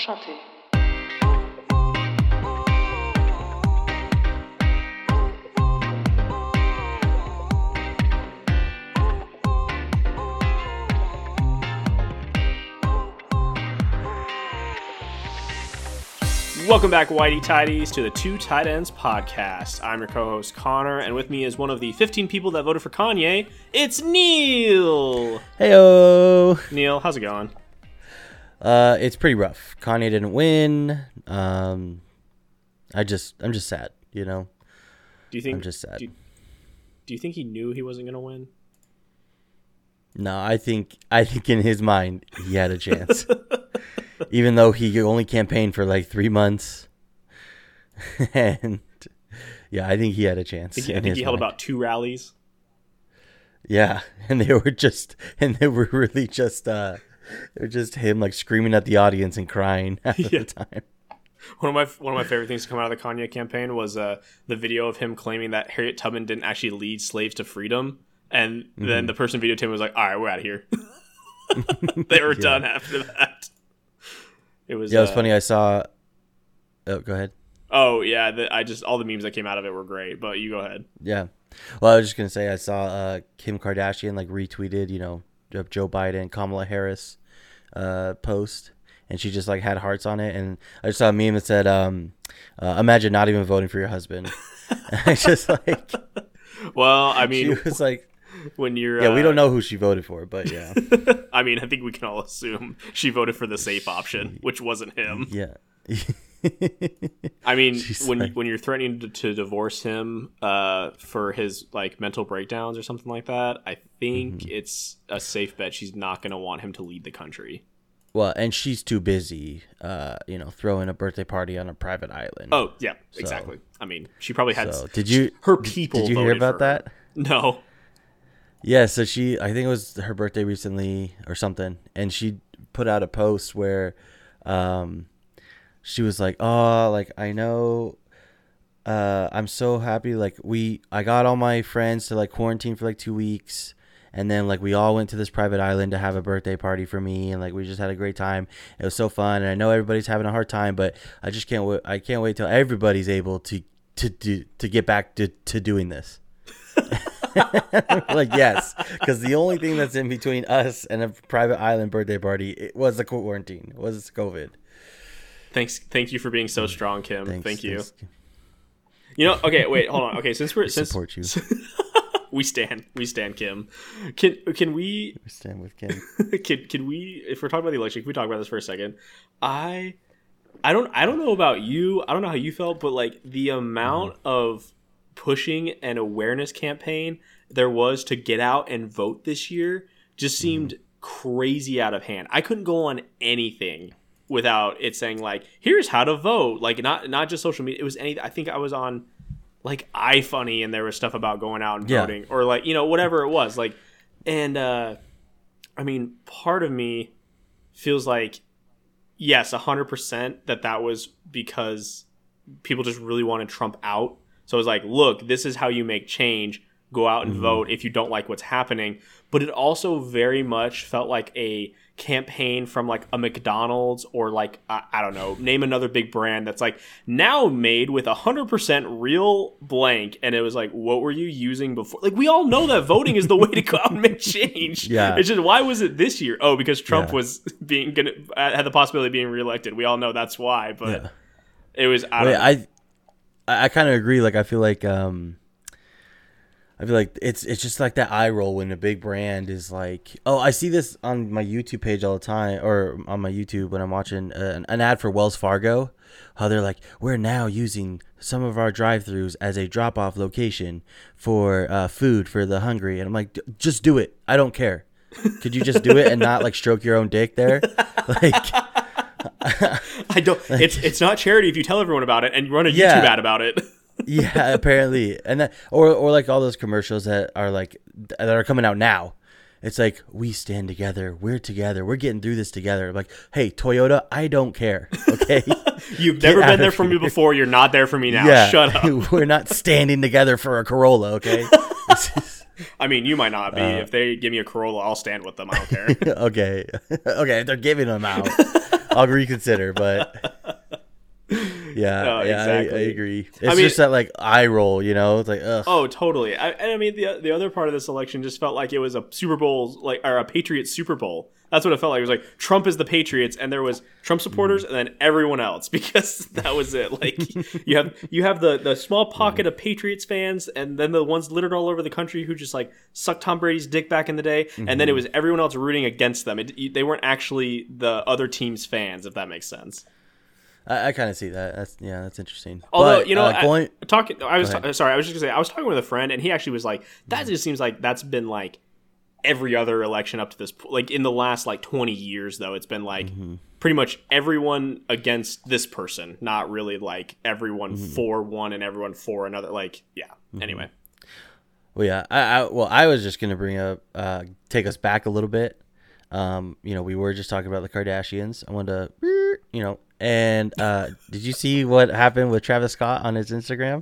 Enchanté. Welcome back, Whitey Tidies, to the Two Tight Ends podcast. I'm your co-host, Connor, and with me is one of the 15 people that voted for Kanye. It's Neil! Heyo! Neil, how's it going? It's pretty rough. Kanye didn't win. I'm just sad, you know? Do you think, I'm just sad. Do you think he knew he wasn't going to win? No, I think in his mind, he had a chance. Even though he only campaigned for like 3 months. And yeah, I think he had a chance. I think he held about 2 rallies. Yeah, and they were really just they're just him like screaming at the audience and crying half of the time. One of my favorite things to come out of the Kanye campaign was the video of him claiming that Harriet Tubman didn't actually lead slaves to freedom, and then the person videotaping him was like, "All right, we're out of here." They were done after that. It was funny. I saw. Oh, go ahead. Oh yeah, all the memes that came out of it were great. But you go ahead. Yeah, well, I was just gonna say I saw Kim Kardashian like retweeted, Joe Biden, Kamala Harris post, and she just like had hearts on it, and I just saw a meme that said, "Imagine not even voting for your husband." And I just like, well, I mean, she was like, when you're we don't know who she voted for, but yeah. I mean, I think we can all assume she voted for the safe option, which wasn't him. Yeah. I mean, when you're threatening to divorce him for his like mental breakdowns or something like that, I think it's a safe bet she's not going to want him to lead the country. Well, and she's too busy, throwing a birthday party on a private island. Oh yeah, exactly. I mean, she probably had. So, her people? Did you hear about that? No. Yeah, so I think it was her birthday recently or something, and she put out a post where she was like, "Oh, like I know I'm so happy like I got all my friends to like quarantine for like 2 weeks, and then like we all went to this private island to have a birthday party for me, and like we just had a great time. It was so fun, and I know everybody's having a hard time, but I just can't wait. I can't wait till everybody's able to get back to doing this." Like, yes, because the only thing that's in between us and a private island birthday party was the quarantine, was COVID. Thank you for being so strong, Kim. Thank you. Thanks. Okay, wait, hold on. Okay, since Support you. we stand Kim. Can we stand with Kim? Can we, if we're talking about the election, can we talk about this for a second? I don't know about you. I don't know how you felt, but like the amount of pushing an awareness campaign there was to get out and vote this year just seemed crazy out of hand. I couldn't go on anything without it saying like, here's how to vote. Like not just social media. It was anything. I think I was on like iFunny and there was stuff about going out and voting or like, whatever it was like. And I mean, part of me feels like, yes, 100% that was because people just really wanted Trump out. So it's like, look, this is how you make change. Go out and vote if you don't like what's happening. But it also very much felt like a campaign from like a McDonald's or like, I don't know, name another big brand that's like now made with 100% real blank. And it was like, what were you using before? Like, we all know that voting is the way to go out and make change. Yeah. It's just, why was it this year? Oh, because Trump was had the possibility of being reelected. We all know that's why. But it was, I kind of agree. Like, I feel like it's just like that eye roll when a big brand is like, oh, I see this on my YouTube page all the time, or on my YouTube when I'm watching an ad for Wells Fargo, how they're like, we're now using some of our drive-thrus as a drop-off location for food for the hungry. And I'm like, just do it. I don't care. Could you just do it and not like stroke your own dick there? Like, I don't. It's not charity if you tell everyone about it and you run a YouTube ad about it. Yeah, apparently, and that, or like all those commercials that are coming out now. It's like, we stand together, we're together, we're getting through this together. Like, hey, Toyota, I don't care. Okay, you've never been there for me before. You're not there for me now. Yeah, shut up. We're not standing together for a Corolla. Okay. I mean, you might not be. If they give me a Corolla, I'll stand with them. I don't care. Okay, they're giving them out. I'll reconsider, but yeah, No, yeah, exactly. I agree. It's just that like eye roll, you know? It's like, ugh. Oh, totally. And I mean, the other part of this election just felt like it was a Super Bowl, like, or a Patriots Super Bowl. That's what it felt like. It was like Trump is the Patriots, and there was Trump supporters, and then everyone else, because that was it. Like, you have the small pocket of Patriots fans, and then the ones littered all over the country who just like sucked Tom Brady's dick back in the day, and then it was everyone else rooting against them. They weren't actually the other team's fans, if that makes sense. I kind of see that. That's interesting. Although, but, you know, I was just gonna say, I was talking with a friend, and he actually was like, that just seems like that's been like every other election up to this point. Like in the last like 20 years, though, it's been like pretty much everyone against this person, not really like everyone for one and everyone for another. Like, yeah. Anyway. Well, yeah. I was just gonna bring up, take us back a little bit. You know, we were just talking about the Kardashians. I wanted to, you know. And did you see what happened with Travis Scott on his Instagram?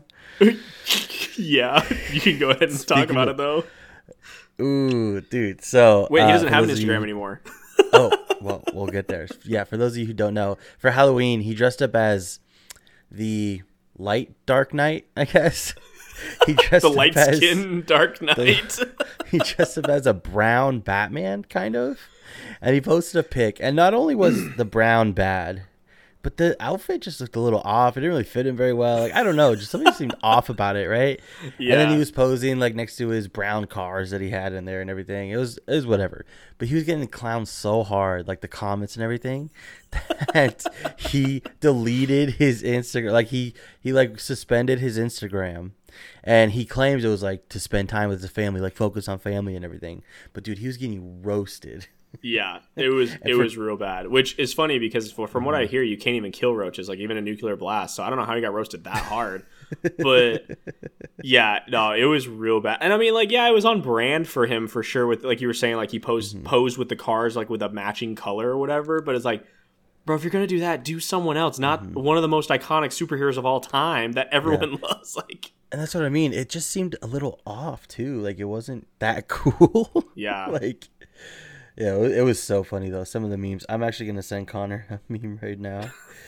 Yeah, you can go ahead and talk about it though. Ooh, dude. So wait, he doesn't have an Instagram anymore. Oh, well, we'll get there. Yeah, for those of you who don't know, for Halloween, he dressed up as the light Dark Knight, I guess. He dressed the light skin Dark Knight. He dressed up as a brown Batman, kind of. And he posted a pic. And not only was the brown bad, but the outfit just looked a little off. It didn't really fit him very well. Like, I don't know. Just something seemed off about it, right? Yeah. And then he was posing like next to his brown cars that he had in there and everything. It was whatever. But he was getting clowned so hard, like the comments and everything, that he deleted his Instagram. Like he like suspended his Instagram. And he claims it was like to spend time with his family, like focus on family and everything. But dude, he was getting roasted. Yeah, it was real bad. Which is funny because from what I hear, you can't even kill roaches, like even a nuclear blast. So I don't know how he got roasted that hard. But yeah, no, it was real bad. And I mean, like, yeah, it was on brand for him for sure. With like you were saying, like he posed with the cars like with a matching color or whatever. But it's like, bro, if you're gonna do that, do someone else, not one of the most iconic superheroes of all time that everyone loves. Like, and that's what I mean. It just seemed a little off too. Like it wasn't that cool. Yeah. Like. Yeah, it was so funny though. Some of the memes. I'm actually gonna send Connor a meme right now.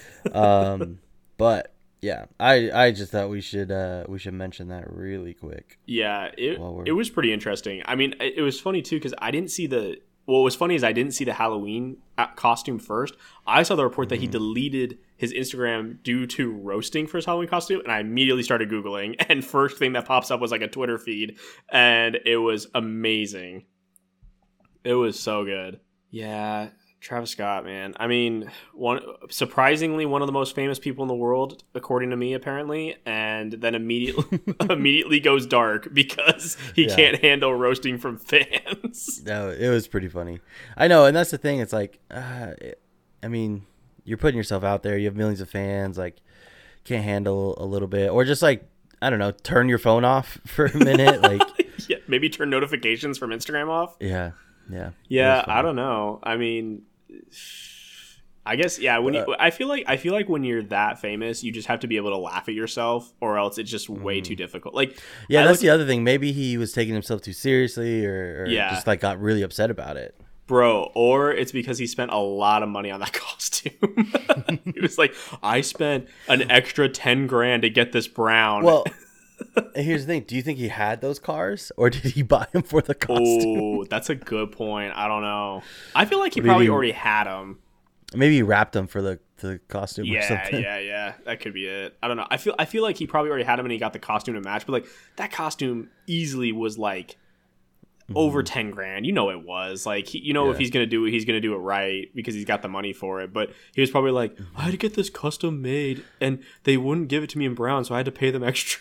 But yeah, I just thought we should mention that really quick. Yeah, it was pretty interesting. I mean, it was funny too because I didn't see the. What was funny is I didn't see the Halloween costume first. I saw the report that he deleted his Instagram due to roasting for his Halloween costume, and I immediately started Googling. And first thing that pops up was like a Twitter feed, and it was amazing. It was so good. Yeah, Travis Scott, man. I mean, surprisingly one of the most famous people in the world, according to me, apparently, and then immediately goes dark because he can't handle roasting from fans. No, it was pretty funny. I know, and that's the thing. It's like, I mean, you're putting yourself out there. You have millions of fans. Like, can't handle a little bit, or just like, I don't know, turn your phone off for a minute. Like, yeah, maybe turn notifications from Instagram off. Yeah. Yeah, I don't know. I mean, I guess I feel like when you're that famous, you just have to be able to laugh at yourself, or else it's just way too difficult. Like, yeah, that's the other thing. Maybe he was taking himself too seriously, or just like got really upset about it, bro. Or it's because he spent a lot of money on that costume. He was like, I spent an extra $10,000 to get this brown. Well. Here's the thing. Do you think he had those cars, or did he buy them for the costume? Oh, that's a good point. I don't know. I feel like he probably already had them. Maybe he wrapped them for the costume or something. Yeah. That could be it. I don't know. I feel like he probably already had them and he got the costume to match. But like that costume easily was like over $10,000. You know it was like if he's gonna do it, he's gonna do it right because he's got the money for it. But he was probably like, I had to get this custom made and they wouldn't give it to me in brown, so I had to pay them extra.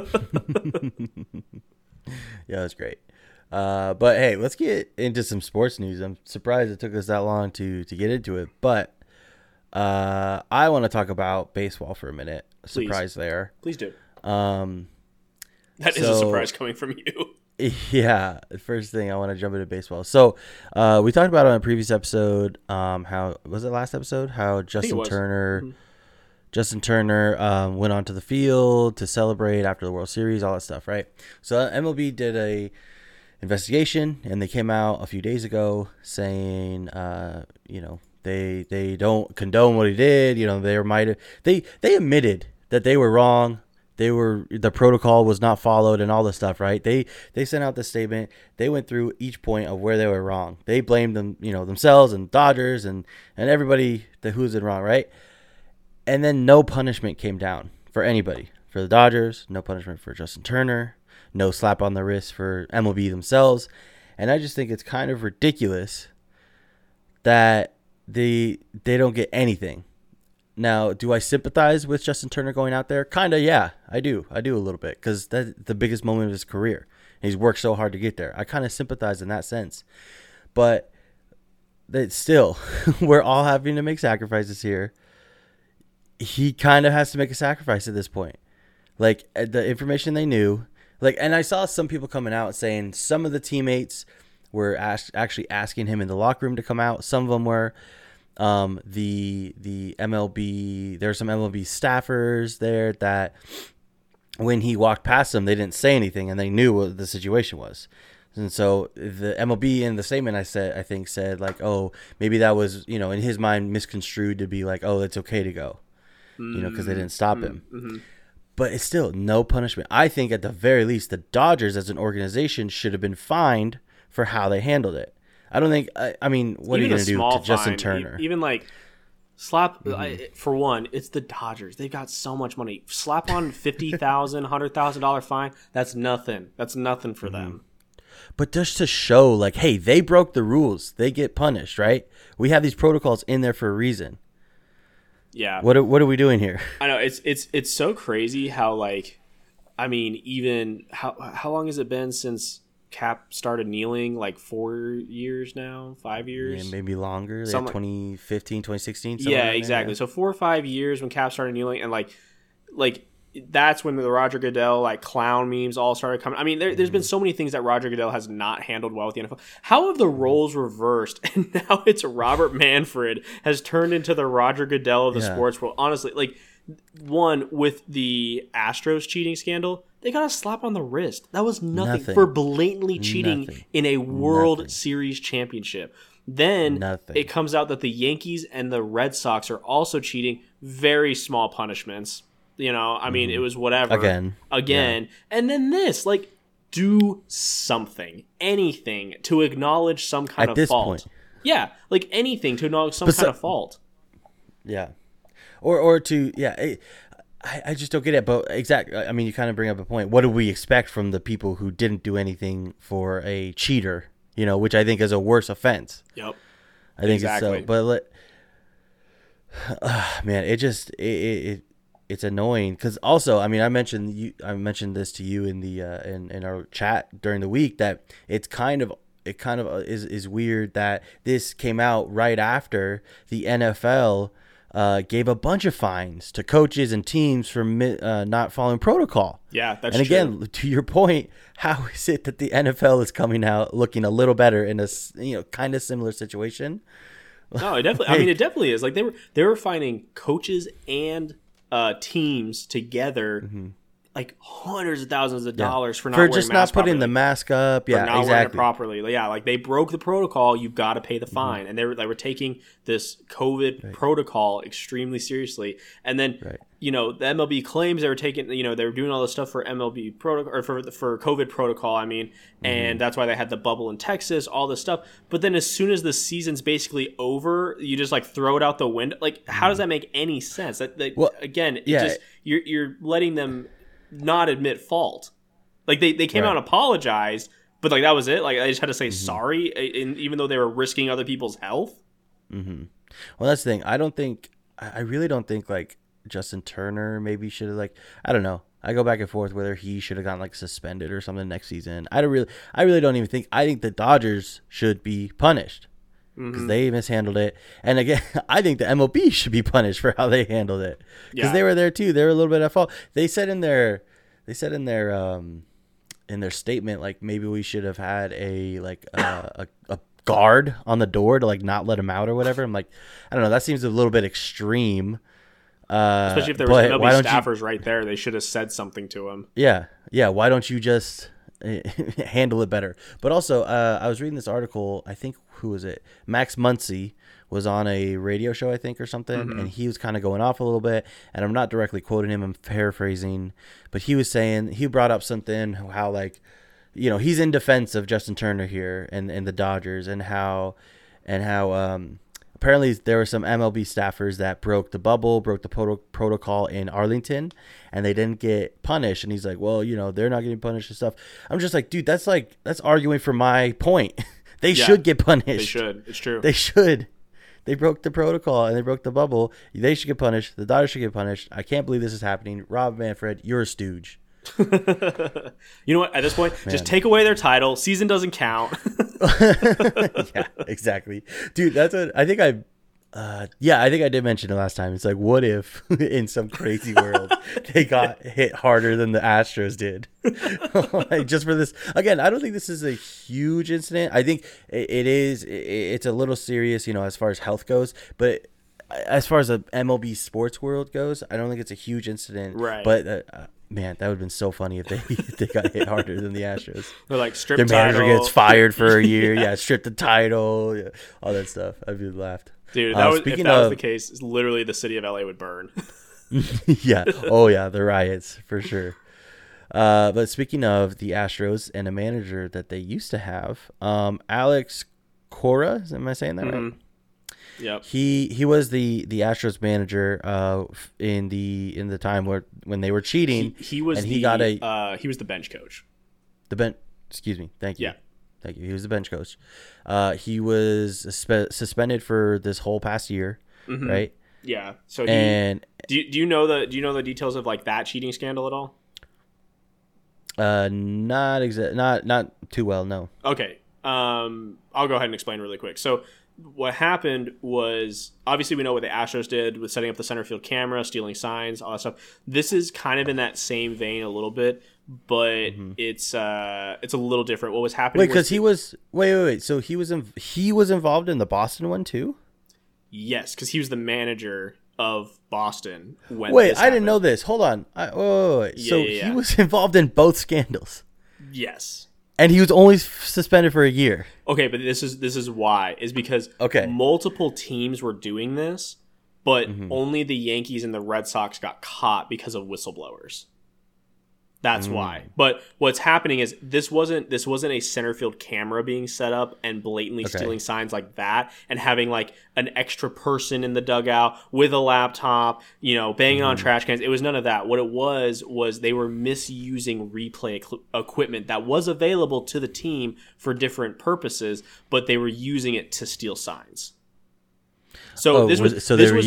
Yeah, that's great. But hey, let's get into some sports news. I'm surprised it took us that long to get into it, but I want to talk about baseball for a minute. Surprise there. Please do. That is a surprise coming from you. Yeah, first thing I want to jump into baseball. So we talked about it on a previous episode. How was it last episode? How Justin Turner went onto the field to celebrate after the World Series, all that stuff, right? So MLB did a investigation, and they came out a few days ago saying, They don't condone what he did. You know, they admitted that they were wrong. The protocol was not followed and all this stuff, right? They sent out the statement. They went through each point of where they were wrong. They blamed them, themselves and Dodgers and everybody who's in wrong, right? And then no punishment came down for anybody. For the Dodgers, no punishment for Justin Turner, no slap on the wrist for MLB themselves. And I just think it's kind of ridiculous that they don't get anything. Now, do I sympathize with Justin Turner going out there? Kind of, yeah, I do. I do a little bit because that's the biggest moment of his career. He's worked so hard to get there. I kind of sympathize in that sense. But that still, we're all having to make sacrifices here. He kind of has to make a sacrifice at this point. Like, the information they knew. And I saw some people coming out saying some of the teammates were actually asking him in the locker room to come out. Some of them were. The MLB, there's some MLB staffers there that when he walked past them, they didn't say anything and they knew what the situation was. And so the MLB in the statement I think said like, oh, maybe that was, in his mind misconstrued to be like, oh, it's okay to go, because they didn't stop him. Mm-hmm. But it's still no punishment. I think at the very least, the Dodgers as an organization should have been fined for how they handled it. I don't think. I mean, what are you going to do to Justin Turner? Even like slap. For one, it's the Dodgers. They've got so much money. Slap on $50,000, $100,000 fine. That's nothing. That's nothing for them. But just to show, like, hey, they broke the rules. They get punished, right? We have these protocols in there for a reason. Yeah. What are we doing here? I know it's so crazy how even how long has it been since Cap started kneeling? Like 4 years now, 5 years, yeah, maybe longer. 2015, 2016. Yeah, exactly. So 4 or 5 years when Cap started kneeling, and like that's when the Roger Goodell clown memes all started coming. I mean, there's been so many things that Roger Goodell has not handled well with the NFL. How have the roles reversed, and now it's Robert Manfred has turned into the Roger Goodell of the sports world? Honestly, one with the Astros cheating scandal, they got a slap on the wrist. That was nothing. For blatantly cheating in a World Series championship. Then it comes out that the Yankees and the Red Sox are also cheating. Very small punishments. I mean, it was whatever. Again. Yeah. And then this, do something. Anything to acknowledge some kind of fault. Point. Yeah, anything to acknowledge some kind of fault. Yeah. Or to, yeah. I just don't get it, but exactly. I mean, you kind of bring up a point. What do we expect from the people who didn't do anything for a cheater? Which I think is a worse offense. Yep. I think exactly. It's so. But man, it's annoying because also, I mean, I mentioned this to you in the in our chat during the week that it kind of is weird that this came out right after the NFL gave a bunch of fines to coaches and teams for not following protocol. Yeah, that's true. And again, to your point, how is it that the NFL is coming out looking a little better in a kind of similar situation? No, it definitely. I mean, it definitely is. They were fining coaches and teams together. Mm-hmm. Hundreds of thousands of dollars for not wearing just not putting the mask up. Yeah, not wearing it properly. Yeah, they broke the protocol. You've got to pay the fine, and they were taking this COVID protocol extremely seriously. And then the MLB claims they were taking they were doing all this stuff for MLB protocol or for COVID protocol. I mean, and that's why they had the bubble in Texas, all this stuff. But then as soon as the season's basically over, you just how it out the window. How does that make any sense? You're letting them not admit fault. They came out and apologized, but that was it. They just had to say sorry, even though they were risking other people's health. Mm-hmm. Well, that's the thing. I really don't think Justin Turner maybe should have I don't know. I go back and forth whether he should have gotten suspended or something next season. I really don't even think. I think the Dodgers should be punished because they mishandled it. And again, I think the MLB should be punished for how they handled it because they were there too. They were a little bit at fault. They said in their statement maybe we should have had a guard on the door to not let him out or whatever. I'm I don't know. That seems a little bit extreme. Especially if there was MLB staffers right there, they should have said something to him. Yeah. Why don't you just handle it better? But also, I was reading this article. I think who was it? Max Muncy was on a radio show, I think, or something, and he was kind of going off a little bit. And I'm not directly quoting him; I'm paraphrasing, but he was saying he brought up something how like, he's in defense of Justin Turner here and the Dodgers, and how apparently there were some MLB staffers that broke the bubble, broke the protocol in Arlington, and they didn't get punished. And he's like, well, they're not getting punished and stuff. I'm just like, dude, that's arguing for my point. They should get punished. They should. It's true. They should. They broke the protocol and they broke the bubble. They should get punished. The Dodgers should get punished. I can't believe this is happening. Rob Manfred, you're a stooge. You know what? At this point, just take away their title. Season doesn't count. Yeah, exactly, dude. That's what I think. I think I did mention it last time. It's like, what if in some crazy world they got hit harder than the Astros did? Like, just for this again, I don't think this is a huge incident. I think it is. It's a little serious, as far as health goes, but. As far as the MLB sports world goes, I don't think it's a huge incident. Right. But man, that would have been so funny if they got hit harder than the Astros. They're like, strip their title. manager gets fired for a year. Yeah, strip the title. Yeah, all that stuff. I'd be laughed. Dude, if that was the case, literally the city of LA would burn. Yeah. Oh yeah, the riots for sure. But speaking of the Astros and a manager that they used to have, Alex Cora, am I saying that right? Yep. He was the Astros manager in the time when they were cheating. He was the bench coach. Excuse me. Thank you. Yeah. Thank you. He was the bench coach. He was suspended for this whole past year, right? Yeah. So do you know the details of like that cheating scandal at all? Not too well. No. Okay. I'll go ahead and explain really quick. So what happened was, obviously we know what the Astros did with setting up the center field camera, stealing signs, all that stuff. This is kind of in that same vein a little bit, but it's a little different. What was happening? Wait, because he was wait. So he was involved in the Boston one too? Yes, because he was the manager of Boston when. Wait, I didn't know this. Hold on. Wait. So he was involved in both scandals. Yes. And he was only suspended for a year. Okay, but this is why. Is because multiple teams were doing this, but only the Yankees and the Red Sox got caught because of whistleblowers. That's why. But what's happening is this wasn't a center field camera being set up and blatantly stealing signs like that, and having like an extra person in the dugout with a laptop, banging on trash cans. It was none of that. What it was they were misusing replay equipment that was available to the team for different purposes, but they were using it to steal signs. So this was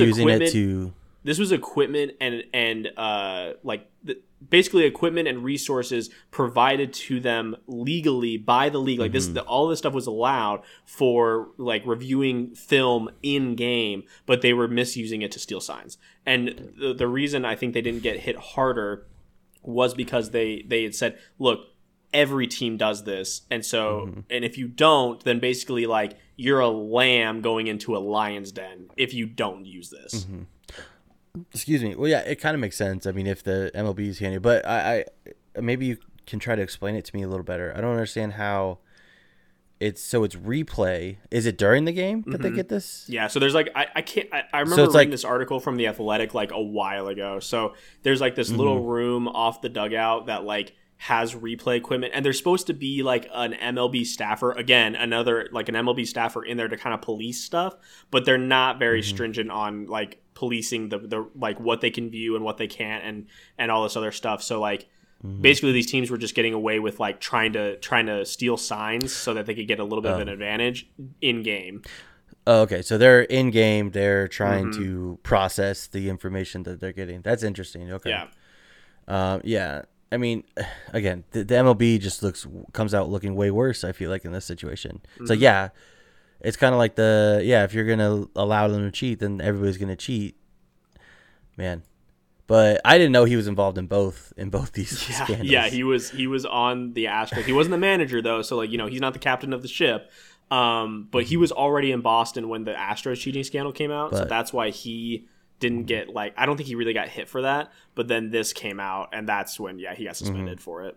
equipment and basically equipment and resources provided to them legally by the league. Like all this stuff was allowed for like reviewing film in game, but they were misusing it to steal signs. And the reason I think they didn't get hit harder was because they had said, look, every team does this. And so, and if you don't, then basically like you're a lamb going into a lion's den if you don't use this. Excuse me. Well, yeah, it kind of makes sense. I mean, if the MLB is handing, but I maybe you can try to explain it to me a little better. I don't understand how it's replay. Is it during the game that they get this? Yeah. So there's like I remember reading this article from The Athletic like a while ago. So there's like this little room off the dugout that like has replay equipment, and there's supposed to be like an MLB staffer, again, another like an MLB staffer in there to kind of police stuff, but they're not very stringent on like policing the like what they can view and what they can't and all this other stuff. So like basically these teams were just getting away with like trying to steal signs so that they could get a little bit of an advantage in game. Oh, okay, so they're in game, they're trying to process the information that they're getting. That's interesting. Okay. Yeah. Yeah. I mean, again, the MLB just comes out looking way worse, I feel like, in this situation. So, yeah, it's kind of like if you're going to allow them to cheat, then everybody's going to cheat. Man. But I didn't know he was involved in both these scandals. Yeah, he was on the Astros. He wasn't the manager, though, so, like, he's not the captain of the ship. But he was already in Boston when the Astros cheating scandal came out, so that's why he didn't get I don't think he really got hit for that, but then this came out and that's when he got suspended for it.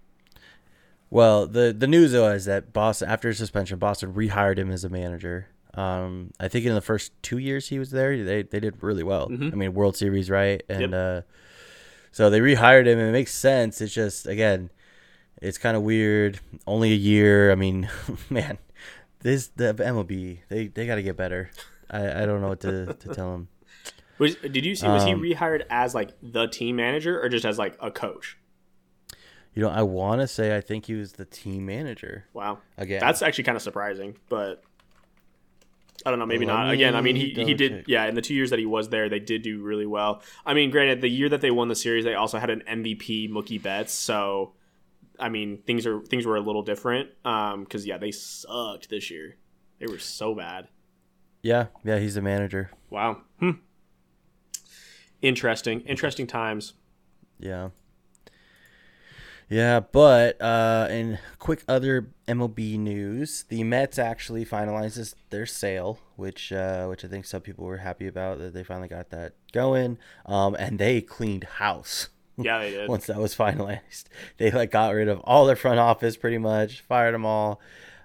Well, the news though is that Boston, after his suspension, Boston rehired him as a manager. I think in the first 2 years he was there, they did really well. Mm-hmm. I mean, World Series, right? And Yep. so they rehired him, and it makes sense. It's just, again, it's kind of weird. Only a year. I mean, man, the MLB, they got to get better. I don't know what to tell him. Did you see? Was he rehired as like the team manager or just as like a coach? I want to say I think he was the team manager. Wow, Again, that's actually kind of surprising, but I don't know, maybe Let not. me Again, I mean, he double did, check. yeah, in the 2 years that he was there, they did do really well. I mean, granted, the year that they won the series, they also had an MVP, Mookie Betts, so, I mean, things were a little different, because, yeah, they sucked this year. They were so bad. Yeah, he's the manager. Wow. Interesting times. Yeah. Yeah, but in quick other MLB news, the Mets actually finalized their sale, which I think some people were happy about, that they finally got that going. And they cleaned house. Yeah, they did. Once that was finalized. They got rid of all their front office pretty much, fired them all.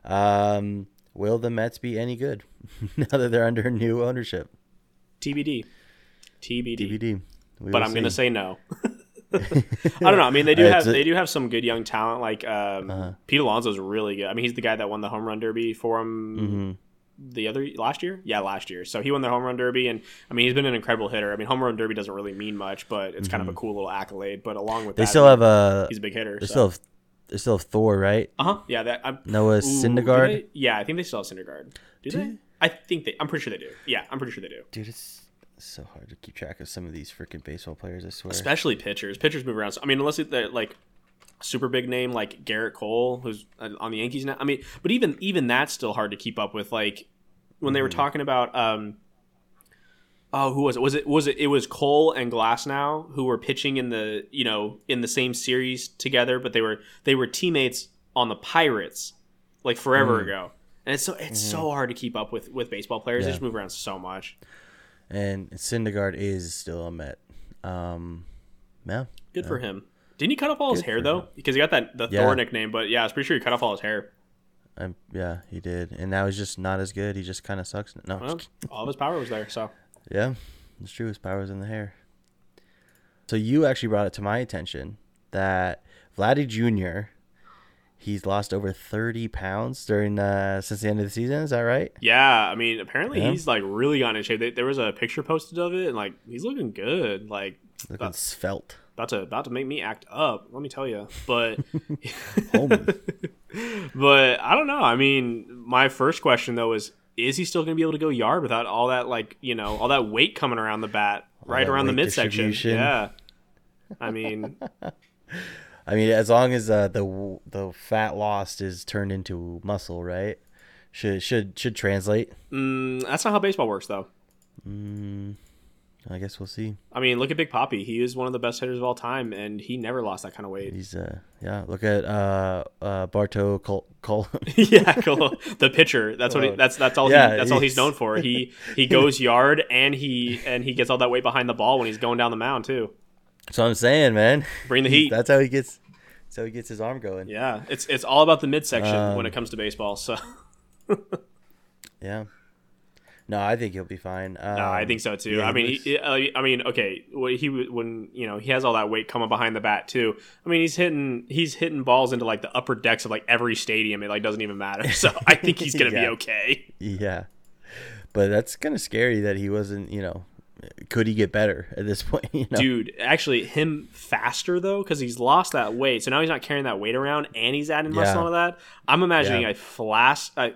Will the Mets be any good now that they're under new ownership? TBD. DVD. But I'm going to say no. I don't know. I mean, they do have some good young talent. Like Pete Alonso's really good. I mean, he's the guy that won the home run derby for him last year. Yeah, last year. So he won the home run derby, and I mean, he's been an incredible hitter. I mean, home run derby doesn't really mean much, but it's kind of a cool little accolade. But along with They that, still have he's a big hitter. They still have Thor, right? Yeah, Noah Syndergaard. Yeah, I think they still have Syndergaard. Do they? I'm pretty sure they do. Yeah, I'm pretty sure they do. Dude, it's so hard to keep track of some of these freaking baseball players, I swear. Especially pitchers. Pitchers move around. I mean, unless they're like super big name like Garrett Cole, who's on the Yankees now. I mean, but even that's still hard to keep up with. Like when they were talking about, who was it? It was Cole and Glasnow who were pitching in the same series together, but they were teammates on the Pirates like forever ago. And it's so hard to keep up with baseball players. They just move around so much. And Syndergaard is still a Met. Yeah. Good for him. Didn't he cut off all his hair though? Because he got the Thor nickname, but yeah, I was pretty sure he cut off all his hair. Yeah, he did, and now he's just not as good. He just kind of sucks. No, well, all of his power was there. So yeah, it's true. His power was in the hair. So you actually brought it to my attention that Vladdy Jr. He's lost over 30 pounds since the end of the season. Is that right? Yeah, I mean, apparently he's really gotten in shape. There was a picture posted of it, and he's looking good. Looking svelte. About to make me act up. Let me tell you. But but I don't know. I mean, my first question though is he still going to be able to go yard without all that all that weight coming around the bat, right around the midsection? Yeah. I mean, as long as the fat lost is turned into muscle, right? Should translate. That's not how baseball works, though. I guess we'll see. I mean, look at Big Papi. He is one of the best hitters of all time, and he never lost that kind of weight. He's Look at Barto Cole. Yeah, Cole, the pitcher. That's what that's all. That's all he's known for. He goes yard and he gets all that weight behind the ball when he's going down the mound too. That's what I'm saying, man. Bring the heat. That's how he gets his arm going. Yeah, it's all about the midsection when it comes to baseball. So yeah. No, I think he'll be fine. No, I think so too. Yeah, okay. When he has all that weight coming behind the bat too. I mean, he's hitting balls into the upper decks of every stadium. It doesn't even matter. So I think he's gonna be okay. Yeah, but that's kind of scary that he wasn't. Could he get better at this point? Dude, actually, him faster though, because he's lost that weight. So now he's not carrying that weight around, and he's adding muscle onto that. I'm imagining a faster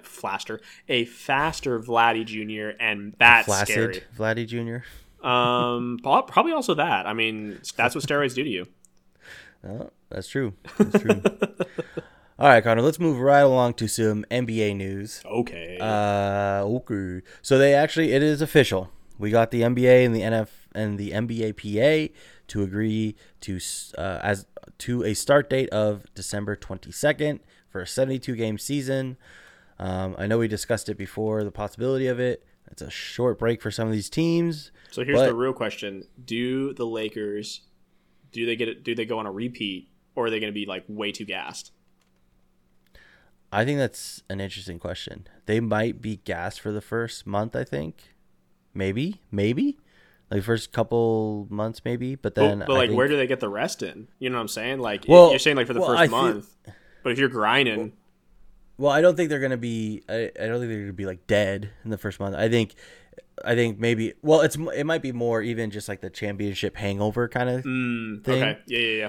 Vladdy Jr. and that's scary. Vladdy Jr. Probably also that. I mean, that's what steroids do to you. Oh, that's true. All right, Connor, let's move right along to some NBA news. Okay. Okay. So it is official. We got the NBA and the NF and the NBAPA to agree to a start date of December 22nd for a 72-game season. I know we discussed it before, the possibility of it. It's a short break for some of these teams. So here's the real question: do the Lakers do they go on a repeat, or are they going to be way too gassed? I think that's an interesting question. They might be gassed for the first month, I think. Maybe. Like first couple months maybe, but then but like, where do they get the rest in? You know what I'm saying? Like, you're saying like for the first month, but if you're grinding, well, I don't think they're gonna be. I don't think they're gonna be like dead in the first month. I think maybe. Well, it might be more even just like the championship hangover kind of thing. Okay, yeah.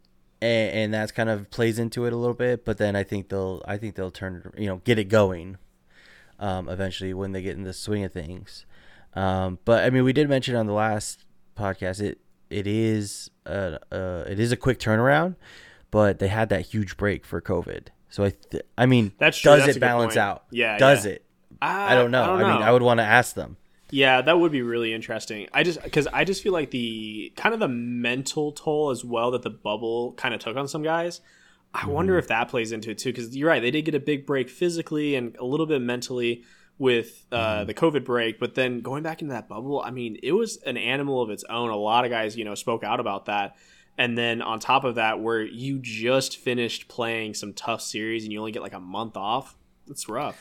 And that's kind of plays into it a little bit, but then I think they'll turn, get it going, eventually when they get in the swing of things. But I mean, we did mention on the last podcast it is a quick turnaround, but they had that huge break for COVID. So I mean, that's true. Does it balance out? Yeah. Does it? I don't know. I mean, I would want to ask them. Yeah, that would be really interesting. I just feel like the kind of the mental toll as well that the bubble kind of took on some guys. I wonder if that plays into it too, because you're right. They did get a big break physically and a little bit mentally with the COVID break, but then going back into that bubble, I mean, it was an animal of its own. A lot of guys, spoke out about that. And then on top of that, where you just finished playing some tough series and you only get like a month off, it's rough.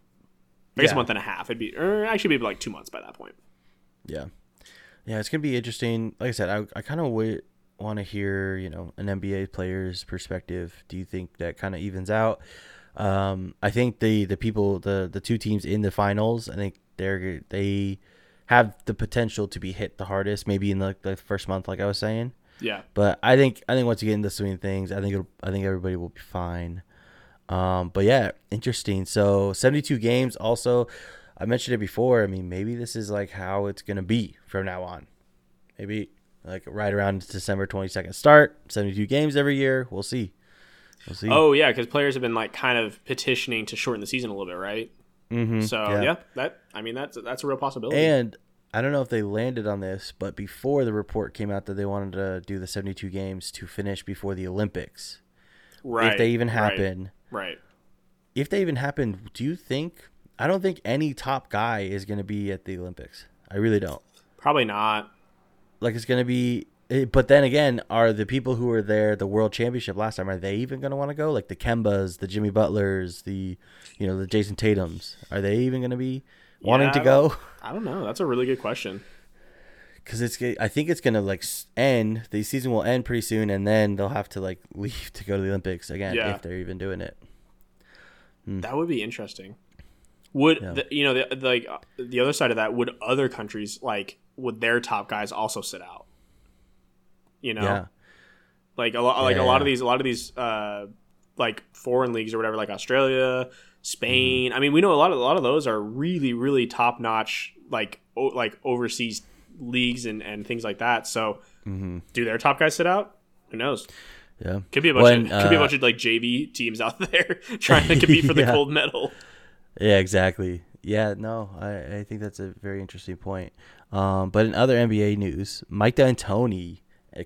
I guess a month and a half. It'd be, or actually maybe like 2 months by that point. Yeah. Yeah, it's going to be interesting. Like I said, I kind of want to hear, an NBA player's perspective. Do you think that kind of evens out? I think the people, the two teams in the finals, I think they have the potential to be hit the hardest, maybe in the first month, like I was saying. Yeah. But I think once you get into swing things, I think everybody will be fine. But yeah, interesting. So 72 games. Also, I mentioned it before. I mean, maybe this is like how it's gonna be from now on. Maybe like right around December 22nd start. 72 games every year. We'll see. Oh yeah, because players have been like kind of petitioning to shorten the season a little bit, right? Mm-hmm. So yeah, that's a real possibility. And I don't know if they landed on this, but before the report came out that they wanted to do the 72 games to finish before the Olympics. Right. If they even happen. Right. If they even happen, do you think? I don't think any top guy is going to be at the Olympics. I really don't. Probably not. Like it's going to be. But then again, are the people who were there the World Championship last time, are they even going to want to go? Like the Kembas, the Jimmy Butlers, the Jason Tatums. Are they even going to be wanting to go? I don't know. That's a really good question. Because I think it's going to end. The season will end pretty soon, and then they'll have to leave to go to the Olympics again if they're even doing it. That would be interesting. Would the other side of that? Would other countries would their top guys also sit out? Yeah. Like a lot of these foreign leagues or whatever, like Australia, Spain. I mean, we know a lot of those are really, really top notch, like overseas leagues and things like that. So, do their top guys sit out? Who knows? Yeah, could be a bunch of like JV teams out there trying to compete for the gold medal. Yeah, exactly. Yeah, no, I think that's a very interesting point. But in other NBA news, Mike D'Antoni.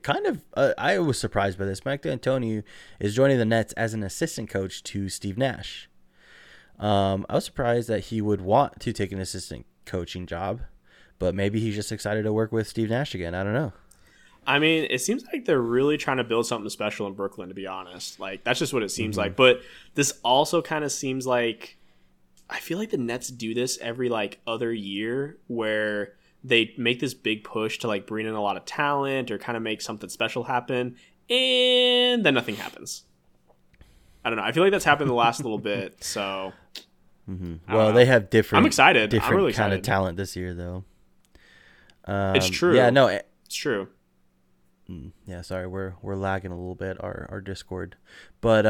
I was surprised by this. Mike D'Antoni is joining the Nets as an assistant coach to Steve Nash. I was surprised that he would want to take an assistant coaching job, but maybe he's just excited to work with Steve Nash again. I don't know. I mean, it seems like they're really trying to build something special in Brooklyn, to be honest. Like, that's just what it seems like. But this also kind of seems like, I feel like the Nets do this every other year where they make this big push to bring in a lot of talent or kind of make something special happen, and then nothing happens. I don't know. I feel like that's happened the last little bit. So, well, they have different. I'm excited. I'm really excited. Kind of talent this year, though. It's true. Yeah, no, it's true. Yeah, sorry, we're lagging a little bit our Discord, but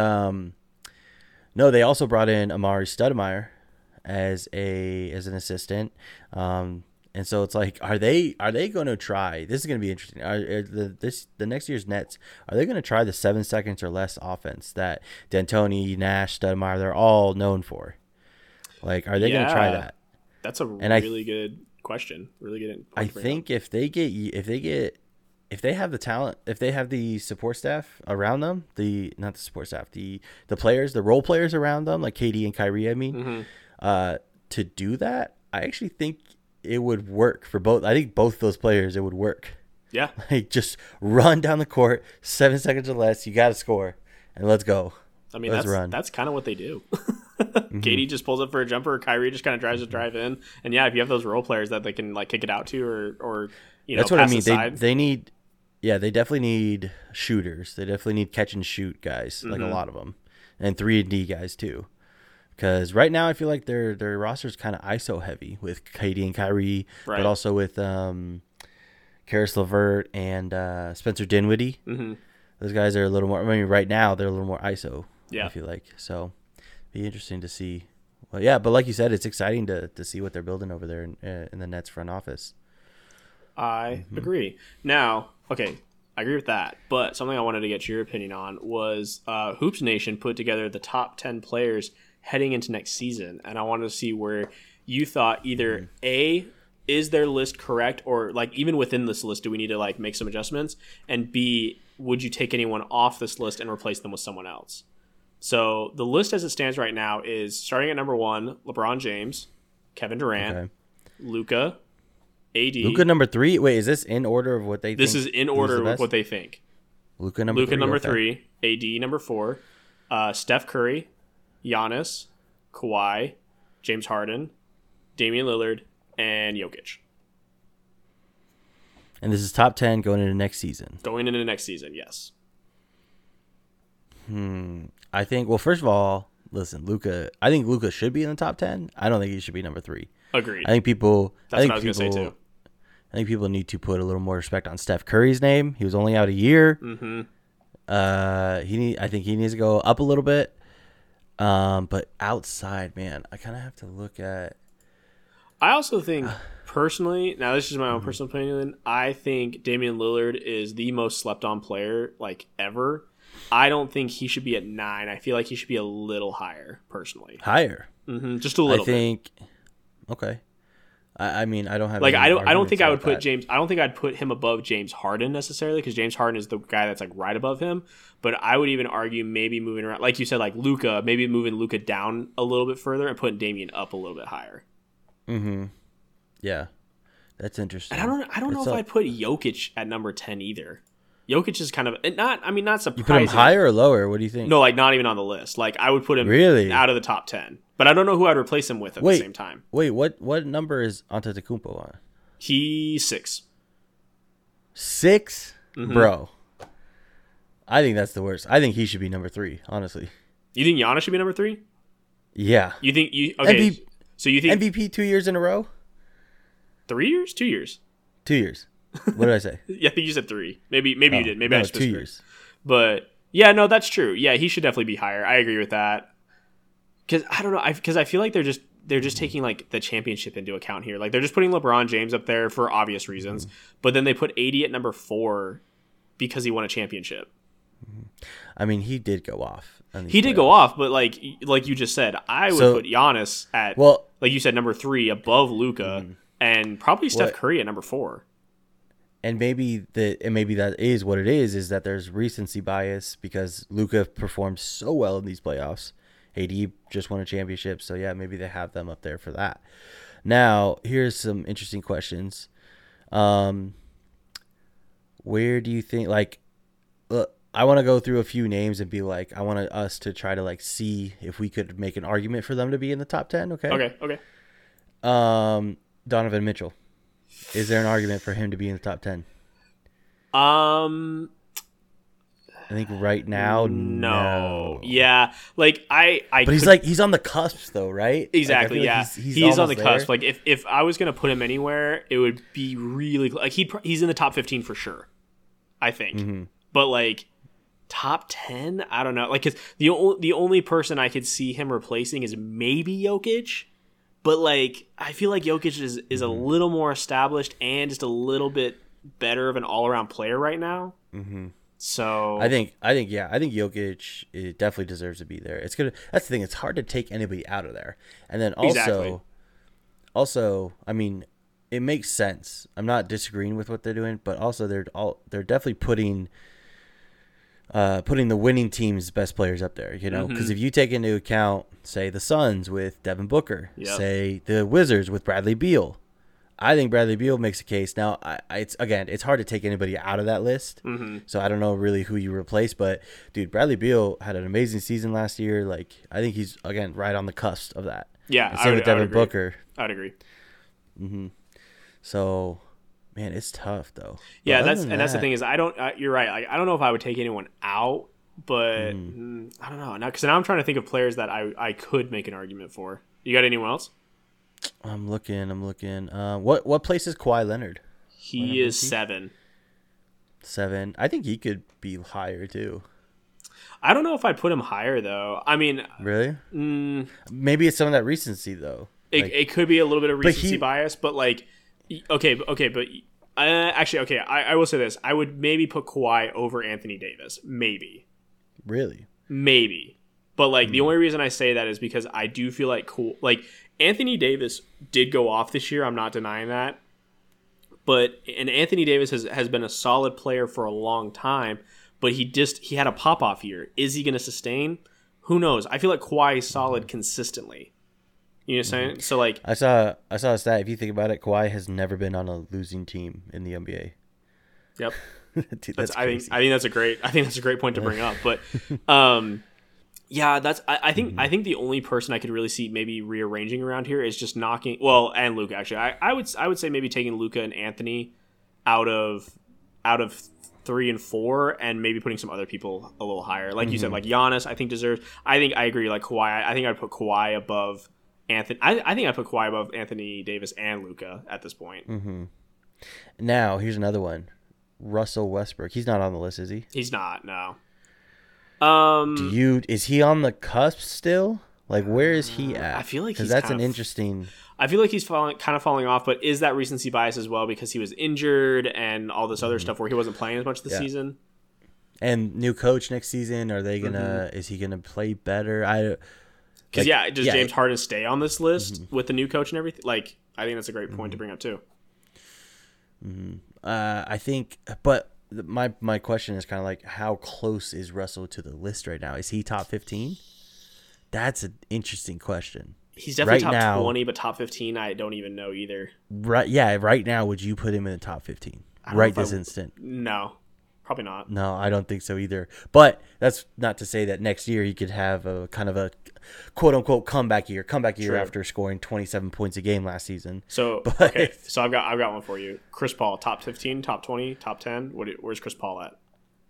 no, they also brought in Amari Stoudemire as an assistant. And so it's like, are they going to try? This is going to be interesting. The next year's Nets, are they going to try the 7 seconds or less offense that D'Antoni, Nash, Stoudemire, they're all known for? Are they going to try that? That's a really good question. Really good. I think if they have the talent, if they have the support staff around them, the players, the role players around them, like KD and Kyrie, to do that, I actually think it would work for both. I think both those players, it would work. Yeah. Just run down the court, 7 seconds or less, you got to score, and let's go. I mean, Let's run. that's kind of what they do. KD just pulls up for a jumper. Kyrie just kind of drives his drive in. And yeah, if you have those role players that they can like kick it out to, or that's what I pass mean. aside. They need, yeah, they definitely need shooters. They definitely need catch and shoot guys, like a lot of them, and 3-and-D guys too. Because right now I feel like their roster is kind of ISO heavy with KD and Kyrie, but also with Karis LeVert and Spencer Dinwiddie. Those guys are a little more. I mean, right now they're a little more ISO. Yeah, I feel like so. Be interesting to see. Well, yeah, but like you said, it's exciting to see what they're building over there in the Nets front office. I agree. Now, okay, I agree with that. But something I wanted to get your opinion on was Hoops Nation put together the top 10 players heading into next season, and I wanted to see where you thought either A, is their list correct, or like even within this list, do we need to like make some adjustments? And B, would you take anyone off this list and replace them with someone else? So the list as it stands right now is starting at number 1, LeBron James, Kevin Durant, Luka, AD. Luka number 3. Wait, is this in order of what they? This is in order of what they think. Luka number 3, AD number 4, Steph Curry, Giannis, Kawhi, James Harden, Damian Lillard, and Jokic. And this is top 10 going into next season. Going into next season, yes. I think, well, first of all, listen, Luka. I think Luka should be in the top 10. I don't think he should be number 3. Agreed. I think people. That's what I was going to say too. I think people need to put a little more respect on Steph Curry's name. He was only out a year. I think he needs to go up a little bit. But outside, man, I kind of have to look at. I also think personally, now this is my own personal opinion, I think Damian Lillard is the most slept on player like ever. I don't think he should be at 9. I feel like he should be a little higher, personally. Higher? Just a little bit. Okay. I mean, I don't have like I don't think I would put James. I don't think I'd put him above James Harden necessarily, because James Harden is the guy that's like right above him. But I would even argue maybe moving around, like you said, like Luka, maybe moving Luka down a little bit further and putting Damian up a little bit higher. Yeah, that's interesting. And I don't know if I'd put Jokic at number 10 either. Jokic is kind of not surprising. You put him higher or lower? What do you think? No, like not even on the list. Like I would put him out of the top 10. But I don't know who I'd replace him with at the same time. Wait, what number is Antetokounmpo on? He's 6. 6? Bro. I think that's the worst. I think he should be number 3, honestly. You think Giannis should be number 3? Yeah. You think okay? So you think MVP 2 years in a row? 3 years? 2 years? 2 years. What did I say? Yeah, I think you said 3. Maybe you did. Maybe I just 2 years. But yeah, no, that's true. Yeah, he should definitely be higher. I agree with that. Because I don't know. Because I feel like they're just taking like the championship into account here. Like they're just putting LeBron James up there for obvious reasons, but then they put AD at number 4 because he won a championship. I mean, he did go off. He did go off, but like you just said, I would put Giannis at like you said number 3 above Luka, and probably Steph Curry at number 4. And maybe that is what it is that there's recency bias because Luka performed so well in these playoffs. AD just won a championship, so yeah, maybe they have them up there for that. Now, here's some interesting questions. Where do you think, like, I want to go through a few names and be like, I want us to try to like see if we could make an argument for them to be in the top 10. Okay. Donovan Mitchell. Is there an argument for him to be in the top 10? I think right now, no. Yeah, like but he's on the cusp though, right? Exactly. Like yeah, he's on the cusp. Like if I was gonna put him anywhere, it would be really like he's in the top 15 for sure, I think. But like top 10, I don't know. Like 'cause the only person I could see him replacing is maybe Jokic. But like I feel like Jokic is a little more established and just a little bit better of an all around player right now. So I think Jokic definitely deserves to be there. It's good. That's the thing. It's hard to take anybody out of there. And then also, I mean, it makes sense. I'm not disagreeing with what they're doing, but also they're definitely putting the winning team's best players up there. You know, because if you take into account, say the Suns with Devin Booker, say the Wizards with Bradley Beal, I think Bradley Beal makes a case. Now, it's hard to take anybody out of that list. Mm-hmm. So I don't know really who you replace, but dude, Bradley Beal had an amazing season last year. Like, I think he's again right on the cusp of that. Yeah, and same with Devin Booker. I'd agree. Mm-hmm. So, man, it's tough though. Yeah, that's the thing is I don't. You're right. I don't know if I would take anyone out, but I don't know now because now I'm trying to think of players that I could make an argument for. You got anyone else? I'm looking. What place is Kawhi Leonard? He is 7. 7. I think he could be higher too. I don't know if I'd put him higher though. I mean, really? Maybe it's some of that recency though. It could be a little bit of recency bias, but like, okay, but actually, I will say this: I would maybe put Kawhi over Anthony Davis, maybe. Really? Maybe, but like the only reason I say that is because I do feel like Anthony Davis did go off this year. I'm not denying that. And Anthony Davis has been a solid player for a long time, but he had a pop-off year. Is he going to sustain? Who knows? I feel like Kawhi is solid consistently. You know what I'm saying? So like I saw a stat. If you think about it, Kawhi has never been on a losing team in the NBA. Yep. Dude, that's crazy. I think that's a great point to bring up. But yeah, I think the only person I could really see maybe rearranging around here is just knocking and Luka actually. I would say maybe taking Luka and Anthony out of 3 and 4 and maybe putting some other people a little higher. Like you said, like Giannis I think deserves. I agree like Kawhi. I think I'd put Kawhi above Anthony. I think I'd put Kawhi above Anthony Davis and Luka at this point. Mm-hmm. Now here's another one. Russell Westbrook. He's not on the list, is he? He's not. No. Is he on the cusp still? Like, where is he at? I feel like because that's an interesting. I feel like he's kind of falling off, but is that recency bias as well because he was injured and all this other stuff where he wasn't playing as much this season? And new coach next season. Are they gonna? Is he gonna play better? Does James Harden stay on this list with the new coach and everything? Like, I think that's a great point to bring up too. I think, but my question is kind of like, how close is Russell to the list right now? Is he top 15? That's an interesting question. He's definitely top 20, but top 15, I don't even know either. Right? Yeah. Right now, would you put him in the top 15? Right this instant? No, probably not. No, I don't think so either. But that's not to say that next year he could have a kind of a quote unquote comeback year True. after scoring 27 points a game last season. So so I've got one for you. Chris Paul, top 15, top 20, top 10. Where's Chris Paul at?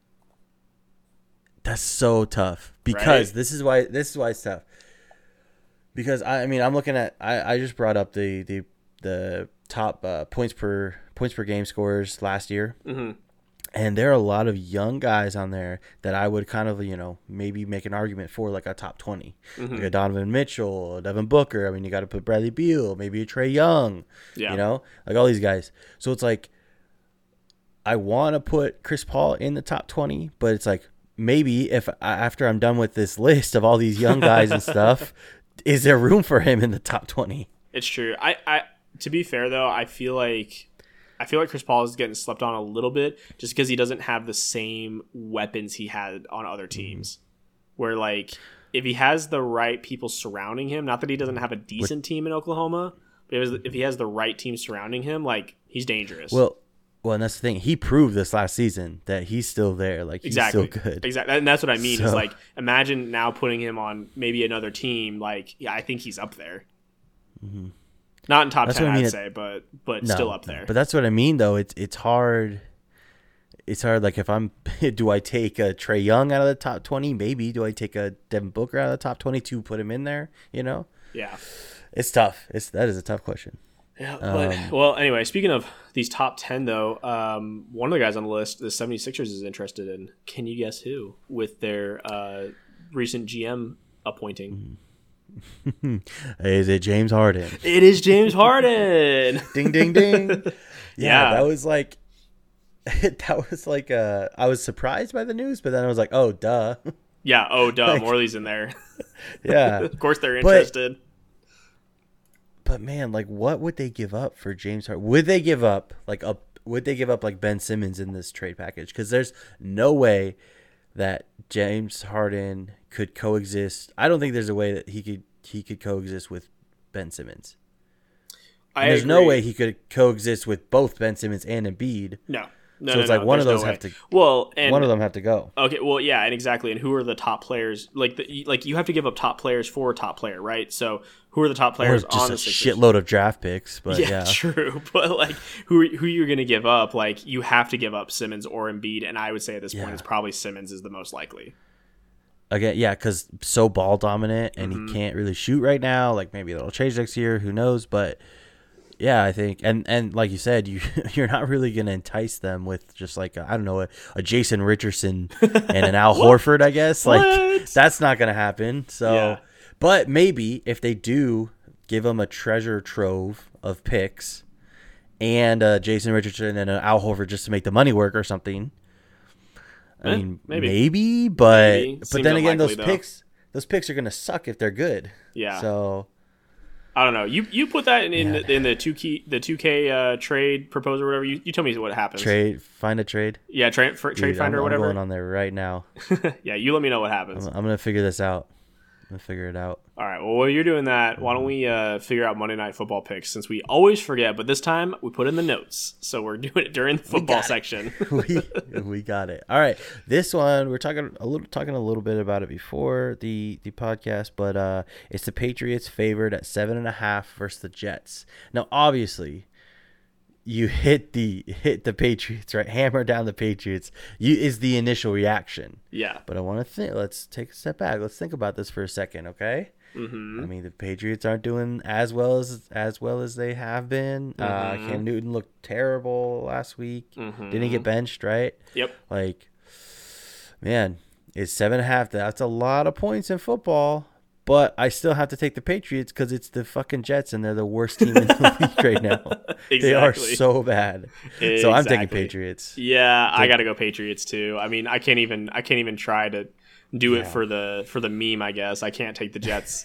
That's so tough because right? this is why it's tough. Because I'm looking at I just brought up the top points per game scorers last year. Mm-hmm. And there are a lot of young guys on there that I would kind of, maybe make an argument for like a top 20. Mm-hmm. Like a Donovan Mitchell, Devin Booker. I mean, you got to put Bradley Beal, maybe a Trae Young, like all these guys. So it's like, I want to put Chris Paul in the top 20, but it's like, maybe after I'm done with this list of all these young guys and stuff, is there room for him in the top 20? It's true. I to be fair though, I feel like Chris Paul is getting slept on a little bit just because he doesn't have the same weapons he had on other teams. Where, like, if he has the right people surrounding him, not that he doesn't have a decent team in Oklahoma, but if he has the right team surrounding him, like, he's dangerous. Well, and that's the thing. He proved this last season that he's still there. Like, he's still good. Exactly. And that's what I mean is, like, imagine now putting him on maybe another team. Like, yeah, I think he's up there. Mm-hmm. Not in top 10, I'd say, but still up there. But that's what I mean, though. It's hard. It's hard. Like, do I take a Trae Young out of the top 20? Maybe. Do I take a Devin Booker out of the top 20 to put him in there? Yeah. It's tough. That is a tough question. Yeah. Well, anyway, speaking of these top 10, though, one of the guys on the list, the 76ers is interested in. Can you guess who? With their recent GM appointing. Mm-hmm. Is it James Harden? It is James Harden. Ding, ding, ding. Yeah, that was like I was surprised by the news, but then I was like, oh, duh. Yeah, oh, duh. Like, Morley's in there. Yeah. Of course they're interested. But man, like, what would they give up for James Harden? Would they give up like Ben Simmons in this trade package? Because there's no way that James Harden could coexist. I don't think there's a way that he could coexist with Ben Simmons. I And there's agree. no way he could coexist with both Ben Simmons and Embiid. No. So it's like one of there's those no have way. to. Well, and One of them have to go. okay, well, yeah, and exactly. And who are the top players? Like you have to give up top players for a top player, right? So who are the top Or players just on a the Sixers? shitload of draft picks. But Yeah, yeah. true. But like, who you're going to give up? Like, you have to give up Simmons or Embiid, and I would say at this point, Yeah. it's probably Simmons is the most likely. Again, yeah, because so ball dominant and Mm-hmm. he can't really shoot right now. Like maybe that'll change next year. Who knows? But yeah, I think and like you said, you're not really gonna entice them with just like I don't know a Jason Richardson and an Al Horford. I guess like What? that's not gonna happen. So, Yeah. but maybe if they do give them a treasure trove of picks and Jason Richardson and an Al Horford just to make the money work or something. I mean, maybe, but Maybe. but Seems then again, unlikely, those picks are gonna suck if they're good. Yeah. So I don't know. You put that in the 2K trade proposal or whatever. You tell me what happens. find a trade. Yeah, trade Dude, finder or I'm whatever. going on there right now. Yeah, you let me know what happens. I'm gonna figure this out. I'm gonna figure it out. All right. Well, while you're doing that, why don't we figure out Monday Night Football picks since we always forget, but this time we put in the notes, so we're doing it during the football section. we got it. All right, this one we're talking a little bit about it before the podcast, but it's the Patriots favored at 7.5 versus the Jets. Now, obviously, you hit the Patriots, right? Hammer down the Patriots. Is the initial reaction. Yeah. But I want to think. Let's take a step back. Let's think about this for a second, okay? Mm-hmm. I mean, the Patriots aren't doing as well as they have been. Cam Newton looked terrible last week. Didn't get benched, right? Yep. Like, man, it's 7.5. That's a lot of points in football. But I still have to take the Patriots because it's the fucking Jets and they're the worst team in the league right now. They are Exactly. so bad. So I'm taking Exactly. Patriots. Yeah, I got to go Patriots too. I mean, I can't even try to do it for the meme, I guess. I can't take the Jets.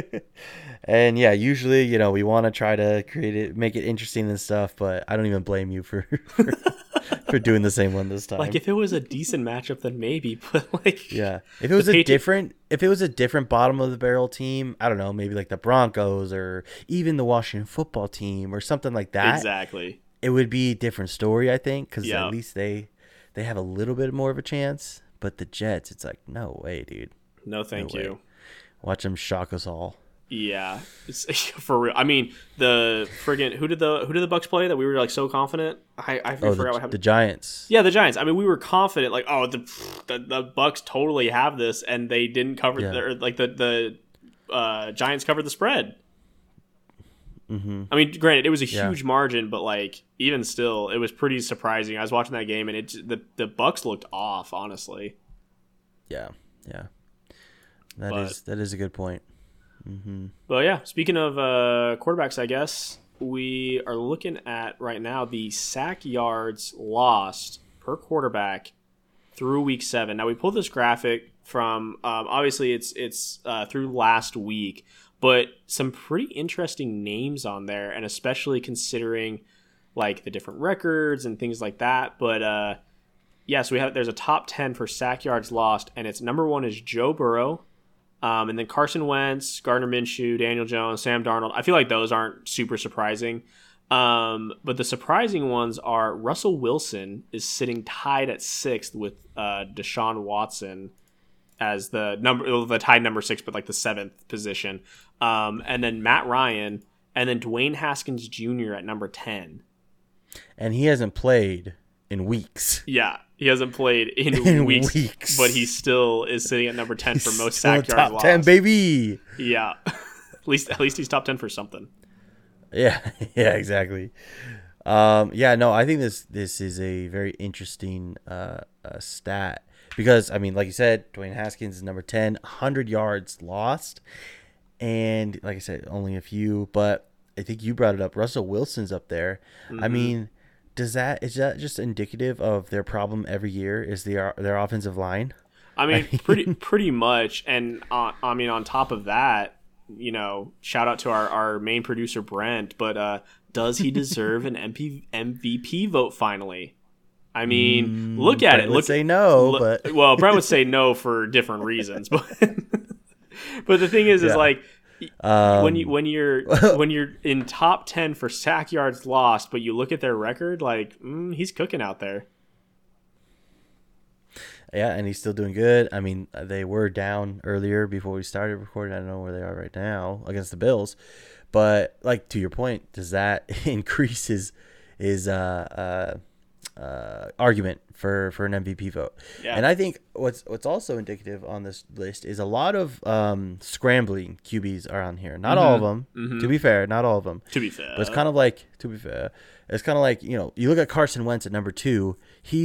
And yeah, usually, we want to try to make it interesting and stuff, but I don't even blame you for for doing the same one this time. Like, if it was a decent matchup, then maybe. But like, yeah, if it was a different bottom of the barrel team, I don't know, maybe like the Broncos or even the Washington football team or something like that. Exactly. It would be a different story, I think, because Yeah. at least they have a little bit more of a chance. But the Jets, it's like, no way, dude. No, thank No way. you. Watch them shock us all. Yeah, it's, for real. I mean, the friggin' who did the Bucks play that we were like so confident? I forgot what happened. The Giants. Yeah, the Giants. I mean, we were confident, like, oh, the Bucks totally have this, and they didn't cover the Giants covered the spread. Mm-hmm. I mean, granted, it was a Yeah. huge margin, but like even still, it was pretty surprising. I was watching that game, and the Bucks looked off, honestly. Yeah. That But- is a good point. Mm-hmm. But yeah, speaking of quarterbacks, I guess we are looking at right now the sack yards lost per quarterback through week 7. Now we pulled this graphic from obviously it's through last week, but some pretty interesting names on there, and especially considering like the different records and things like that. But yeah, so there's a top 10 for sack yards lost, and it's number 1 is Joe Burrow. And then Carson Wentz, Gardner Minshew, Daniel Jones, Sam Darnold. I feel like those aren't super surprising. But the surprising ones are Russell Wilson is sitting tied at 6th with Deshaun Watson as the tied number 6, but like the 7th position. And then Matt Ryan, and then Dwayne Haskins Jr. at number 10. And he hasn't played in weeks. Yeah, he hasn't played in weeks, but he still is sitting at number 10 for most sack yards top lost. 10, baby. Yeah, at least he's top 10 for something. Yeah, exactly. No, I think this is a very interesting stat because I mean, like you said, Dwayne Haskins is number 10, 100 yards lost, and like I said, only a few. But I think you brought it up. Russell Wilson's up there. Mm-hmm. I mean, is that just indicative of their problem every year? Is their offensive line? I mean, pretty much. And I mean, on top of that, shout out to our main producer Brent. But does he deserve an MVP vote finally? I mean, look at Brent it. would say no, but well, Brent would say no for different reasons. But the thing is Yeah. like, When you're in top 10 for sack yards lost, but you look at their record, like he's cooking out there. Yeah, and he's still doing good. I mean, they were down earlier before we started recording. I don't know where they are right now against the Bills, but like to your point, does that increase his argument for an MVP vote? Yeah. And I think what's also indicative on this list is a lot of scrambling QBs are on here. Not all of them, to be fair. Not all of them. To be fair, but it's kind of like it's kind of like you look at Carson Wentz at number 2.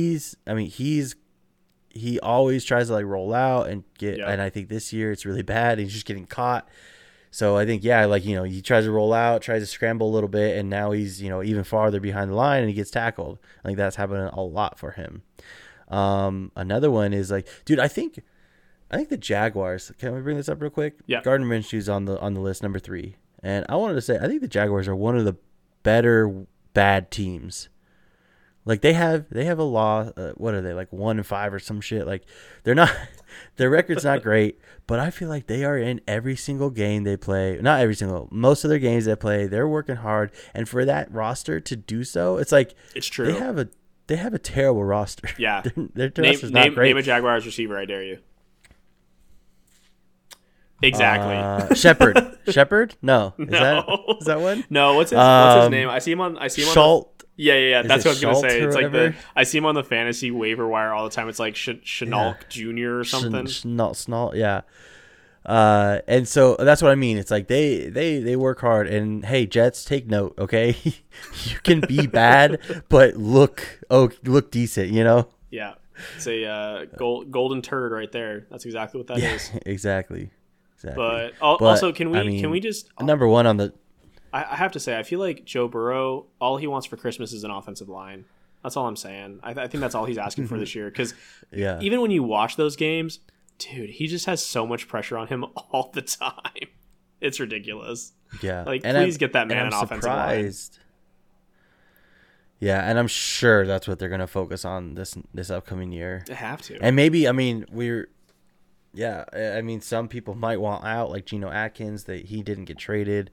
He always tries to like roll out and get, and I think this year it's really bad. He's just getting caught. So I think, he tries to roll out, tries to scramble a little bit, and now he's, even farther behind the line and he gets tackled. I think that's happening a lot for him. Another one is like, dude, I think the Jaguars, can we bring this up real quick? Yeah. Gardner Minshew's on the list, number 3. And I wanted to say, I think the Jaguars are one of the better bad teams. Like they have a law. What are they, like 1-5 or some shit? Like they're not, their record's not great, but I feel like they are in every single game they play. Not every single, most of their games they play, they're working hard. And for that roster to do so, it's like it's true. They have a terrible roster. Yeah, their roster's not great. Name a Jaguars receiver, I dare you. Exactly. Shepard? No. Is that one? No. What's his name? I see him on. Schultz. Yeah. That's what I was gonna say. It's like whatever? I see him on the fantasy waiver wire all the time. It's like Chenault Jr. or something. Snalt. Yeah. And so that's what I mean. It's like they work hard, and hey, Jets, take note, okay? You can be bad, but look decent, Yeah. It's a golden turd right there. That's exactly what that is. Exactly. But also, can we just number one on the? I have to say, I feel like Joe Burrow, all he wants for Christmas is an offensive line. That's all I'm saying. I think that's all he's asking for this year. Because even when you watch those games, dude, he just has so much pressure on him all the time. It's ridiculous. Yeah. Like, please get that man an offensive line. Yeah, and I'm sure that's what they're going to focus on this upcoming year. They have to. And maybe, some people might want out, like Geno Atkins, that he didn't get traded.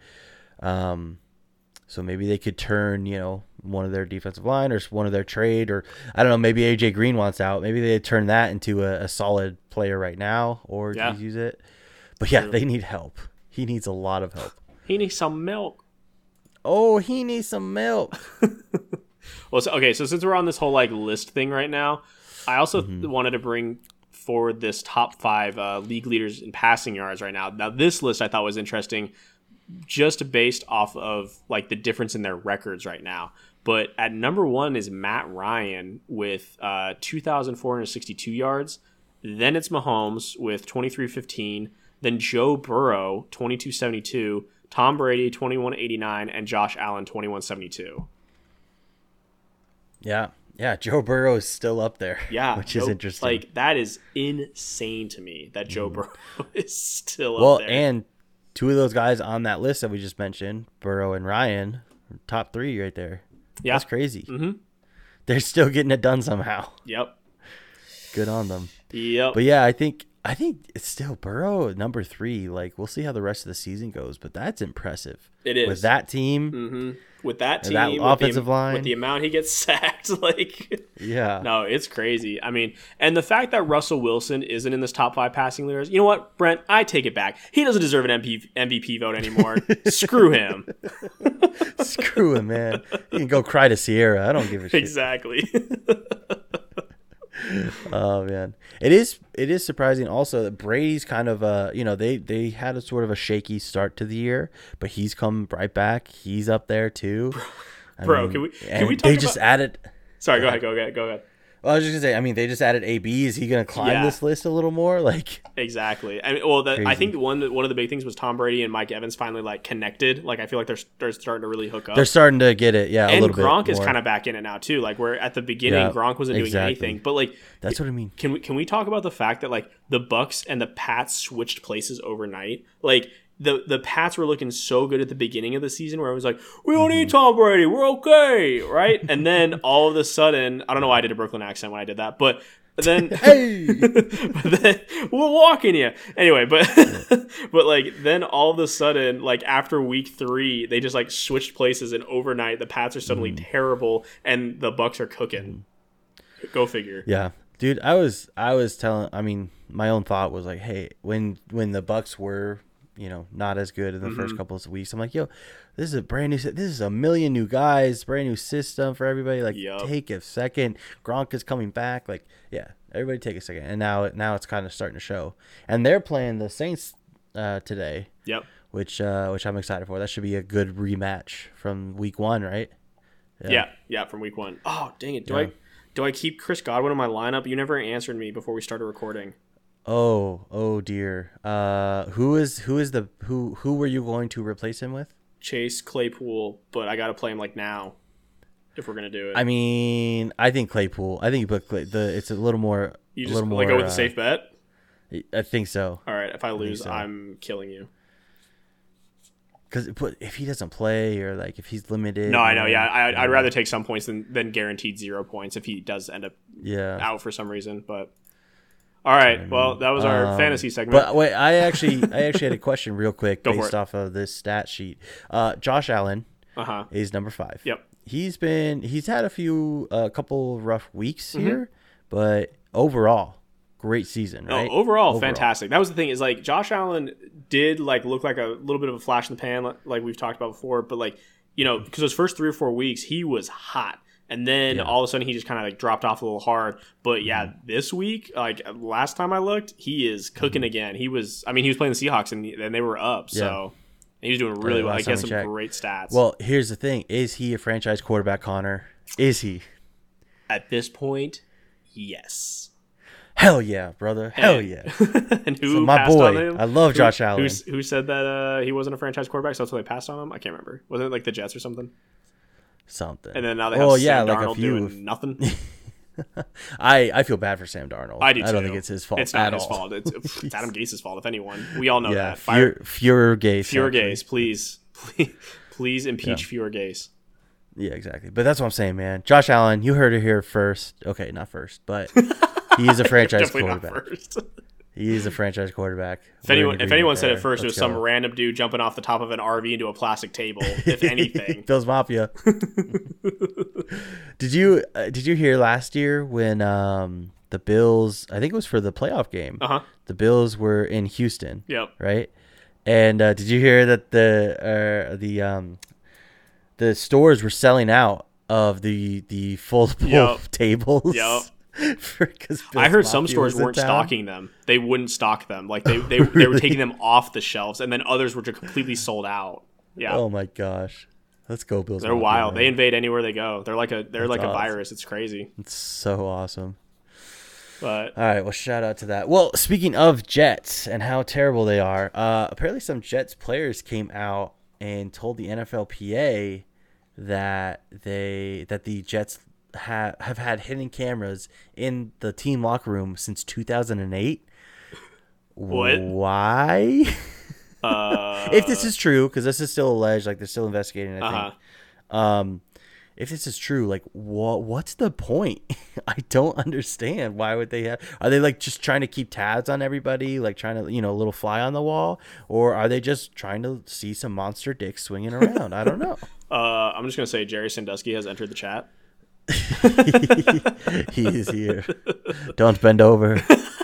So maybe they could turn, one of their defensive line or one of their trade, or I don't know, maybe AJ Green wants out. Maybe they turn that into a solid player right now, or just use it. But yeah, they need help. He needs a lot of help. He needs some milk. Oh, he needs some milk. Well, so since we're on this whole like list thing right now, I also wanted to bring forward this top 5 league leaders in passing yards right now. Now, this list I thought was interesting, just based off of like the difference in their records right now. But at number 1 is Matt Ryan with 2,462 yards. Then it's Mahomes with 2,315. Then Joe Burrow 2,272. Tom Brady 2,189, and Josh Allen 2,172. Yeah, Joe Burrow is still up there. Yeah, which is interesting. Like that is insane to me that Joe Burrow is still up there. Well, and 2 of those guys on that list that we just mentioned, Burrow and Ryan, top 3 right there. Yeah, that's crazy. Mm-hmm. They're still getting it done somehow. Yep. Good on them. Yep. But yeah, I think it's still Burrow at number 3. Like, we'll see how the rest of the season goes, but that's impressive. It is. With that team. Mm-hmm. With that team. That offensive line. With the amount he gets sacked. Like, yeah. No, it's crazy. I mean, and the fact that Russell Wilson isn't in this top 5 passing leaders, you know what, Brent? I take it back. He doesn't deserve an MVP vote anymore. Screw him. Screw him, man. He can go cry to Sierra. I don't give a shit. Exactly. Oh man, it is surprising also that Brady's kind of they had a sort of a shaky start to the year, but he's come right back. He's up there too. Bro, can we talk they just added? Sorry, go ahead. Well, I was just gonna say, they just added AB. Is he gonna climb this list a little more? Like, exactly. I mean, I think one of the big things was Tom Brady and Mike Evans finally like connected. Like, I feel like they're starting to really hook up. They're starting to get it, yeah. And a little Gronk bit is kind of back in it now too. Like, where at the beginning Gronk wasn't doing anything, but like that's what I mean. Can we talk about the fact that like the Bucks and the Pats switched places overnight? Like, the Pats were looking so good at the beginning of the season where it was like, we don't need Tom Brady, we're okay, right? And then all of a sudden, I don't know why I did a Brooklyn accent when I did that, but then Hey, but then we're walking you anyway, but but like then all of a sudden, like after week 3, they just like switched places, and overnight the Pats are suddenly terrible and the Bucks are cooking. Go figure. yeah, dude. I was telling. I mean, my own thought was like, hey, when the Bucks were, not as good in the first couple of weeks, I'm like, yo, this is a brand new. This is a million new guys, brand new system for everybody. Like, take a second. Gronk is coming back. Like, yeah, everybody take a second. And now it's kind of starting to show. And they're playing the Saints today. Yep. Which I'm excited for. That should be a good rematch from week 1, right? Yeah, from week 1. Oh, dang it! Do I keep Chris Godwin in my lineup? You never answered me before we started recording. Oh dear. Who were you going to replace him with? Chase Claypool, but I got to play him like now if we're gonna do it. I mean, I think Claypool. I think you put it's a little more. You just go with a safe bet. I think so. All right, if I lose, I'm killing you. Because if he doesn't play or like if he's limited. No, I know. Yeah, I'd rather take some points than guaranteed 0 points if he does end up out for some reason. But all right, well, that was our fantasy segment. But wait, I actually had a question real quick based off of this stat sheet. Josh Allen is number 5. Yep. He's had a couple rough weeks here, but overall, great season, right? Overall, fantastic. That was the thing, is like Josh Allen did like look like a little bit of a flash in the pan, like we've talked about before, but like, because those first 3 or 4 weeks he was hot, and then all of a sudden he just kind of like dropped off a little hard. But yeah, this week, like last time I looked, he is cooking again. He was playing the Seahawks and they were up, so he was doing really well. He had some great stats. Well, here's the thing: is he a franchise quarterback, Connor? Is he? At this point, yes. Hell yeah, brother. Hell yeah. And who my passed boy. on him? I love Josh Allen. Who said that he wasn't a franchise quarterback, so that's why they passed on him? I can't remember. Wasn't it like the Jets or something? Something. And then now they have Sam Darnold doing nothing. I feel bad for Sam Darnold. I do too. I don't think it's his fault. It's not his fault. It's Adam Gase's fault, if anyone. We all know that. Fewer Gase. Fewer Gase, please impeach fewer Gase. Yeah, exactly. But that's what I'm saying, man. Josh Allen, you heard it here first. Okay, not first, but he is a franchise quarterback. Not first. He is a franchise quarterback. If anyone said it first, it was some random dude jumping off the top of an RV into a plastic table. If anything, Bills Mafia. Did you hear last year when the Bills? I think it was for the playoff game. The Bills were in Houston. Yep. Right. And did you hear that the stores were selling out of the foldable tables? Yep. I heard some stores weren't stocking them. They wouldn't stock them. Like they were taking them off the shelves, and then others were just completely sold out. Yeah. Oh my gosh. Let's go, Bills. They're wild. Man. They invade anywhere they go. They're like a virus. It's crazy. It's so awesome. But all right, well, shout out to that. Well, speaking of Jets and how terrible they are, apparently some Jets players came out and told the NFLPA that the Jets have had hidden cameras in the team locker room since 2008. What? Why? If this is true, because this is still alleged, like they're still investigating, I think. If this is true, like what's the point? I don't understand. Why would they have? Are they like just trying to keep tabs on everybody, like trying to a little fly on the wall, or are they just trying to see some monster dicks swinging around? I don't know. I'm just gonna say Jerry Sandusky has entered the chat. He is here. Don't bend over.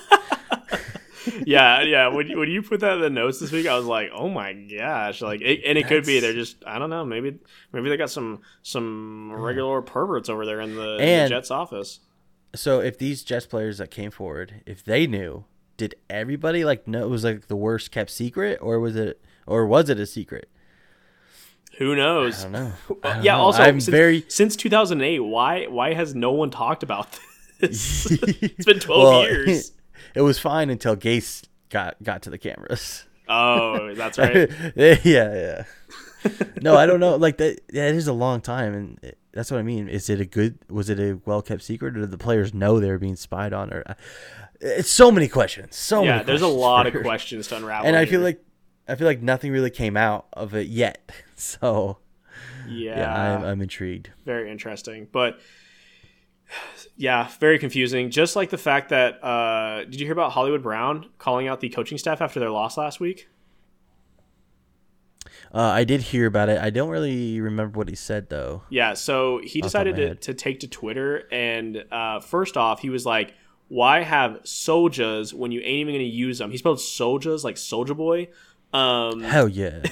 Yeah. When you put that in the notes this week, I was like, oh my gosh, like, it could be they're just, I don't know, maybe they got some regular perverts over there in the Jets office. So if these Jets players that came forward, if they knew, did everybody like know it was like the worst kept secret, or was it a secret? Who knows? I don't know. Also, since 2008, why has no one talked about this? It's been 12 years. It was fine until Gase got to the cameras. Oh, that's right. Yeah. No, I don't know. Like that is a long time, and that's what I mean. Was it a well kept secret, or did the players know they were being spied on? Or it's so many questions. There's a lot of questions to unravel. And I here. I feel like nothing really came out of it yet. So Yeah, I'm intrigued. very interesting. But yeah, very confusing. Just like the fact that did you hear about Hollywood Brown calling out the coaching staff after their loss last week? I did hear about it. I don't really remember what he said though. Yeah, so he Off the top of my decided head. to take to Twitter, and first off, he was like, "Why have soldiers when you ain't even going to use them?" He spelled soldiers like Soldier Boy. Hell yeah,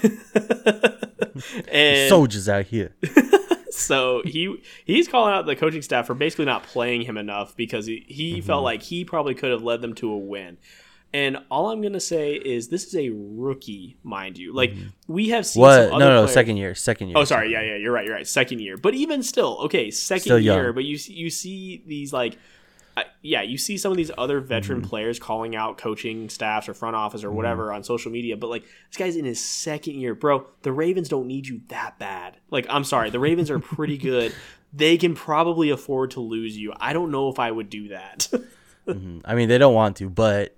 And soldiers out here. so he's calling out the coaching staff for basically not playing him enough because he felt like he probably could have led them to a win. And all I'm gonna say is this is a rookie, mind you. Like we have seen What? some other No, players. second year. Oh, sorry. Yeah, you're right. Second year, but even still, okay, second Still year. young. But you see these like, you see some of these other veteran players calling out coaching staffs or front office or whatever on social media. But like this guy's in his second year, bro. The Ravens don't need you that bad. Like I'm sorry, the Ravens are pretty good. They can probably afford to lose you. I don't know if I would do that. I mean, they don't want to, but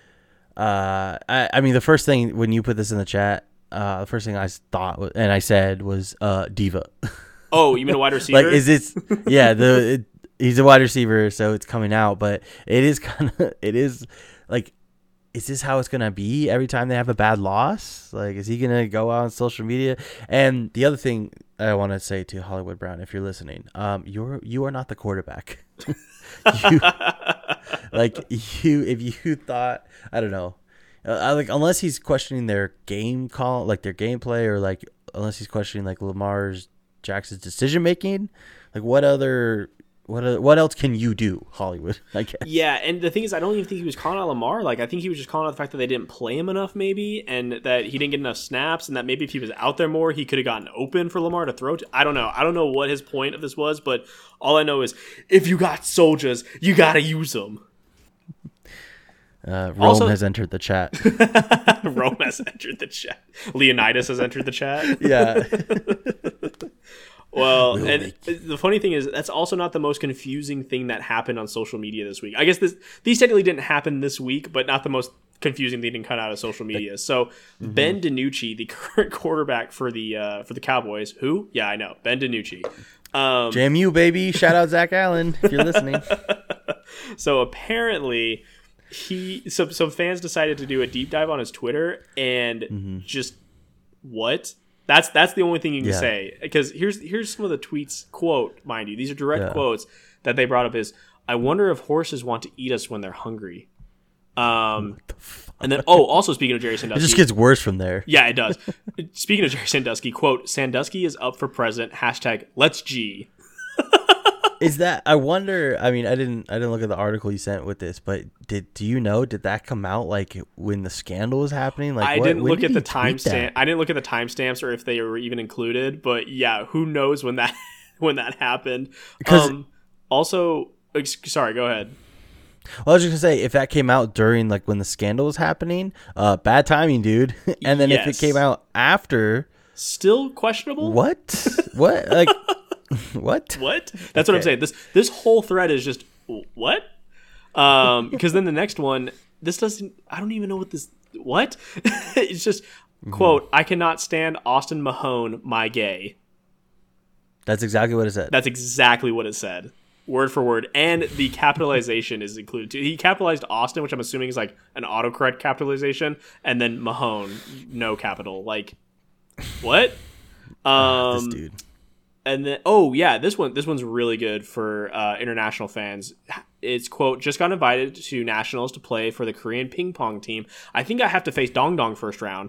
I mean, the first thing when you put this in the chat, the first thing I thought and I said was diva. Oh, you mean a wide receiver? Like, is it? Yeah, he's a wide receiver, so it's coming out. But it is like, is this how it's gonna be every time they have a bad loss? Like, is he gonna go out on social media? And the other thing I want to say to Hollywood Brown, if you're listening, you are not the quarterback. you, if you thought, I don't know, like unless he's questioning their game call, like their gameplay, or like unless he's questioning like Lamar Jackson's decision making, like what else can you do, Hollywood? I guess. Yeah, and the thing is, I don't even think he was calling out Lamar. Like, I think he was just calling out the fact that they didn't play him enough, maybe, and that he didn't get enough snaps, and that maybe if he was out there more, he could have gotten open for Lamar to throw to. I don't know. I don't know what his point of this was, but all I know is if you got soldiers, you got to use them. Rome Also- has entered the chat. Rome has entered the chat. Leonidas has entered the chat. Yeah. Well, We'll and make the funny thing is, that's also not the most confusing thing that happened on social media this week. I guess these technically didn't happen this week, but not the most confusing thing to come out of social media. So Ben DiNucci, the current quarterback for the Cowboys, who? Yeah, I know, Ben DiNucci. JMU, baby. Shout out Zach Allen if you're listening. So apparently, some fans decided to do a deep dive on his Twitter and just what? That's the only thing you can say, because here's some of the tweets, quote, mind you, these are direct quotes that they brought up is, I wonder if horses want to eat us when they're hungry. And then also speaking of Jerry Sandusky, It just gets worse from there. yeah, it does. Speaking of Jerry Sandusky, quote, Sandusky is up for president, # let's G. Is that? I wonder. I mean, I didn't look at the article you sent with this, but did that come out like when the scandal was happening? Like I when didn't look did at the he tweet that? timestamp. I didn't look at the timestamps or if they were even included. But yeah, who knows when that happened? 'Cause- Also, sorry, go ahead. Well, I was just gonna say if that came out during like when the scandal was happening, bad timing, dude. And then if Yes. it came out after, Still questionable. what? What? Like what? What? That's what I'm saying. This whole thread is just what? Because then the next one, this doesn't. I don't even know what this. What? It's just quote. I cannot stand Austin Mahone, my gay. That's exactly what it said. That's exactly what it said, word for word, and the capitalization is included too. He capitalized Austin, which I'm assuming is like an autocorrect capitalization, and then Mahone, no capital. Like what? This dude. And then, this one's really good for international fans. It's, quote, just got invited to nationals to play for the Korean ping pong team. I think I have to face Dong Dong first round.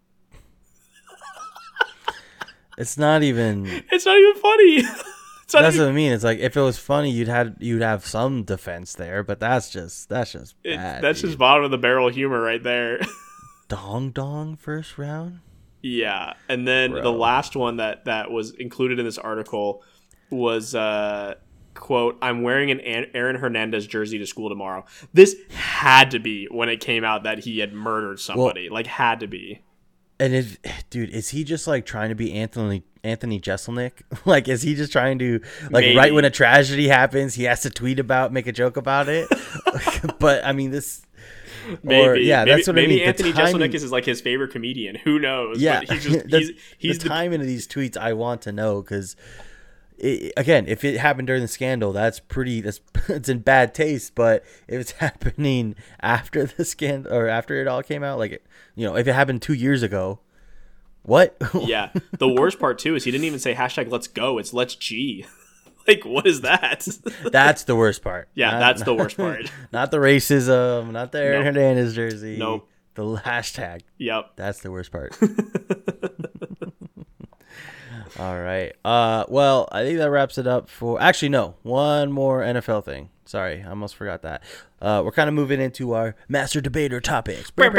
It's not even. It's not even funny. It's not That's even, what I mean. It's like if it was funny, you'd have some defense there, but that's just bad. that's dude. just bottom of the barrel humor right there. Dong Dong first round. Yeah, and then Bro. the last one that was included in this article was quote, I'm wearing an Aaron Hernandez jersey to school tomorrow. This had to be when it came out that he had murdered somebody. Like, had to be. And dude, is he just like trying to be Anthony Anthony Jeselnik? Like, is he just trying to, like, Maybe. right when a tragedy happens, he has to make a joke about it? But I mean, this. Maybe, that's what I mean. Maybe Anthony timing, Jeselnik is like his favorite comedian. Who knows? Yeah, but he's the timing of these tweets. I want to know because, again, if it happened during the scandal, that's it's in bad taste. But if it's happening after the scandal or after it all came out, like, if it happened 2 years ago, what? Yeah, the worst part too is he didn't even say hashtag Let's Go. It's Let's G. Like, what is that? That's the worst part. Yeah, that's the worst part. Not the racism, not the Aaron Nope. Hernandez jersey. Nope. The hashtag. Yep. That's the worst part. All right. Well, I think that wraps it up for. Actually, no. One more NFL thing. Sorry, I almost forgot that. We're kind of moving into our master debater topics. But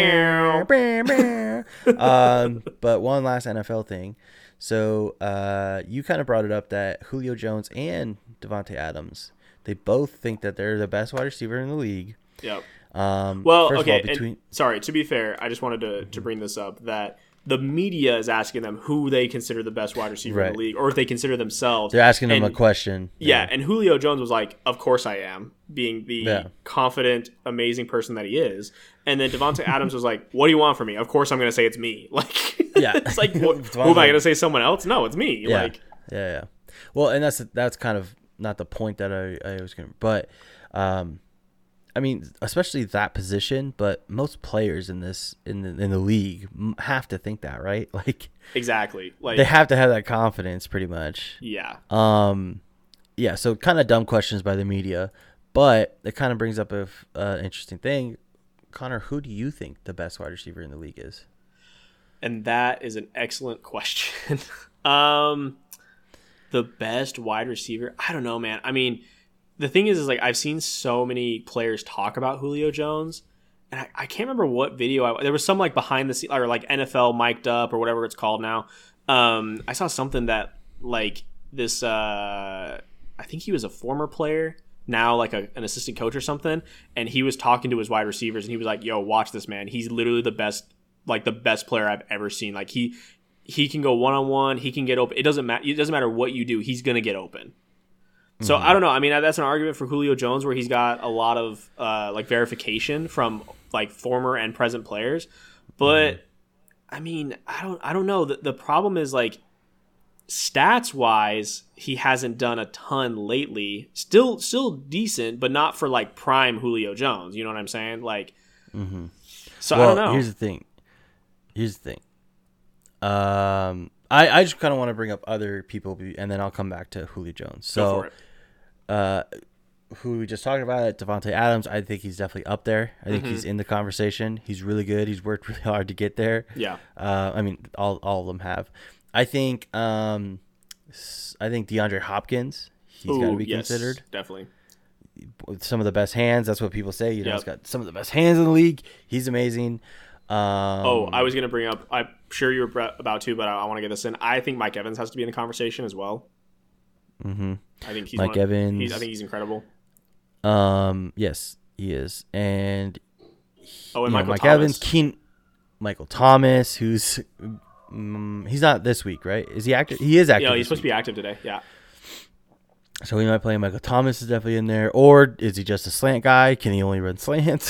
one last NFL thing. So you kind of brought it up that Julio Jones and Devontae Adams, they both think that they're the best wide receiver in the league. Yep. Well, okay. And, sorry, to be fair, I just wanted to bring this up that the media is asking them who they consider the best wide receiver in the league, or if they consider themselves. They're asking them a question. Yeah, and Julio Jones was like, "Of course I am," being the confident, amazing person that he is. And then Devontae Adams was like, "What do you want from me?" Of course I'm going to say it's me. Like, yeah, it's like, who am I going to say? Someone else? No, it's me. Yeah, like, yeah. Well, and that's kind of not the point that I was going to, but I mean, especially that position, but most players in the league have to think that, right? Like, exactly. Like, they have to have that confidence, pretty much. Yeah. Yeah. So kind of dumb questions by the media, but it kind of brings up an interesting thing. Connor, who do you think the best wide receiver in the league is? And that is an excellent question. The best wide receiver? I don't know, man. I mean, the thing is like I've seen so many players talk about Julio Jones, and I can't remember what video there was some like behind the scenes or like NFL mic'd up or whatever it's called now. I saw something that like this. I think he was a former player, now like an assistant coach or something, and he was talking to his wide receivers, and he was like, "Yo, watch this, man. He's literally the best player I've ever seen. Like he can go one-on-one. He can get open. It doesn't matter what you do. He's gonna get open." So I don't know. I mean, that's an argument for Julio Jones where he's got a lot of like verification from like former and present players. But I mean, I don't know. The problem is like stats wise, he hasn't done a ton lately. Still decent, but not for like prime Julio Jones. You know what I'm saying? Like, so I don't know. Here's the thing. I just kind of want to bring up other people, and then I'll come back to Julio Jones. So, Go for it. Who we just talked about, Devontae Adams, I think he's definitely up there. I think he's in the conversation. He's really good. He's worked really hard to get there. Yeah. I mean, all of them have. I think DeAndre Hopkins, he's got to be considered. Definitely. With some of the best hands. That's what people say. He's got some of the best hands in the league. He's amazing. I was going to bring up, I'm sure you were about to, but I want to get this in. I think Mike Evans has to be in the conversation as well. I think he's Evans. I think he's incredible. Yes, he is. And Michael Mike Evans, Michael Thomas, who's he's not this week, right? Is he active? He is active. Yeah, he's supposed to be active today. Yeah. So we might play Michael Thomas is definitely in there, or is he just a slant guy? Can he only run slants?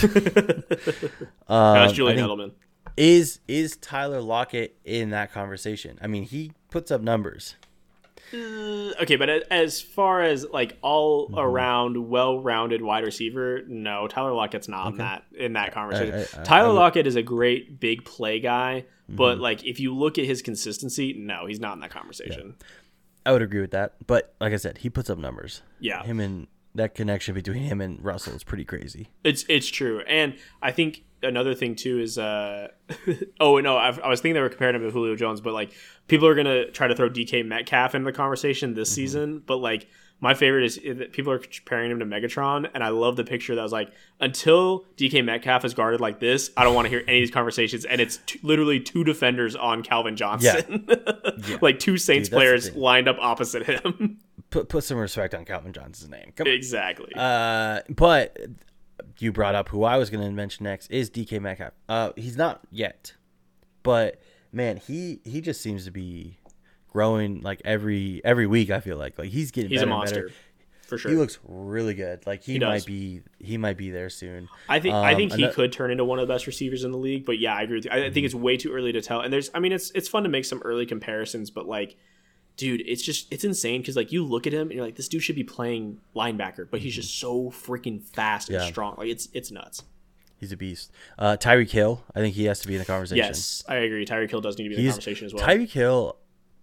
That's Julian Edelman. Is Tyler Lockett in that conversation? I mean, he puts up numbers. Okay, but as far as like all around well-rounded wide receiver, no, Tyler Lockett's not in that conversation. Tyler Lockett is a great big play guy, but like if you look at his consistency, no, he's not in that conversation. Yeah. I would agree with that, but like I said, he puts up numbers. Yeah, him and that connection between him and Russell is pretty crazy. It's true, and I think another thing too is I was thinking they were comparing him to Julio Jones, but like people are gonna try to throw DK Metcalf into the conversation this season, but like my favorite is that people are comparing him to Megatron, and I love the picture that was like, until DK Metcalf is guarded like this, I don't want to hear any of these conversations, and it's literally two defenders on Calvin Johnson. Yeah. Like two Saints players lined up opposite him. Put some respect on Calvin Johnson's name. Come on. Exactly. But you brought up who I was going to mention next is DK Metcalf. He's not yet, but man, he just seems to be growing like every week. I feel like he's getting He's better a and monster. better. For sure. He looks really good. Like he does. might be there soon. I think he could turn into one of the best receivers in the league, but yeah, I agree with you. I think it's way too early to tell. And it's fun to make some early comparisons, but like, dude, it's insane because like you look at him and you're like, this dude should be playing linebacker, but he's just so freaking fast and strong. Like it's nuts. He's a beast. Tyreek Hill, I think he has to be in the conversation. Yes, I agree. Tyreek Hill does need to be in the conversation as well. Tyreek Hill,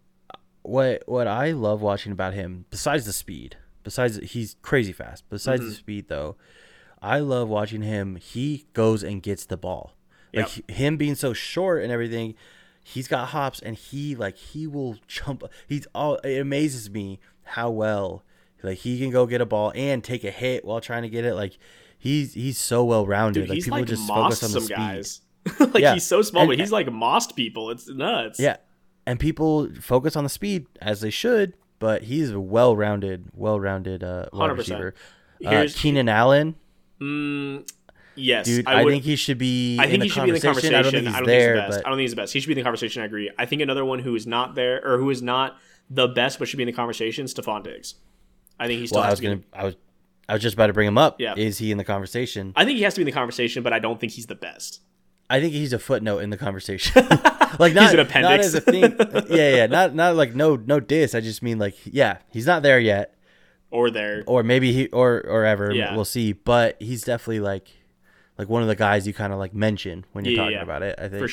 what I love watching about him, besides the speed, he's crazy fast. Besides the speed, though, I love watching him. He goes and gets the ball. Like him being so short and everything, he's got hops and he will jump. It amazes me how well like he can go get a ball and take a hit while trying to get it. Like he's so well rounded. Like people just focus on the speed. Guys. He's so small, but he's like mossed people. It's nuts. Yeah. And people focus on the speed as they should, but he's a well-rounded wide receiver. Keenan Allen. Yes, dude, I think he should be. I think he should be in the conversation. I don't think he's there. I don't think he's the best. He should be in the conversation. I agree. I think another one who is not there or who is not the best, but should be in the conversation, Stephon Diggs. I think he still. I was just about to bring him up. Yeah. Is he in the conversation? I think he has to be in the conversation, but I don't think he's the best. I think he's a footnote in the conversation. Like not, he's an appendix. Not as a thing. Yeah. Not like no diss. I just mean like he's not there yet. Or there. Or maybe he or ever. Yeah. We'll see. But he's definitely like one of the guys you kind of like mention when you're talking about it. I think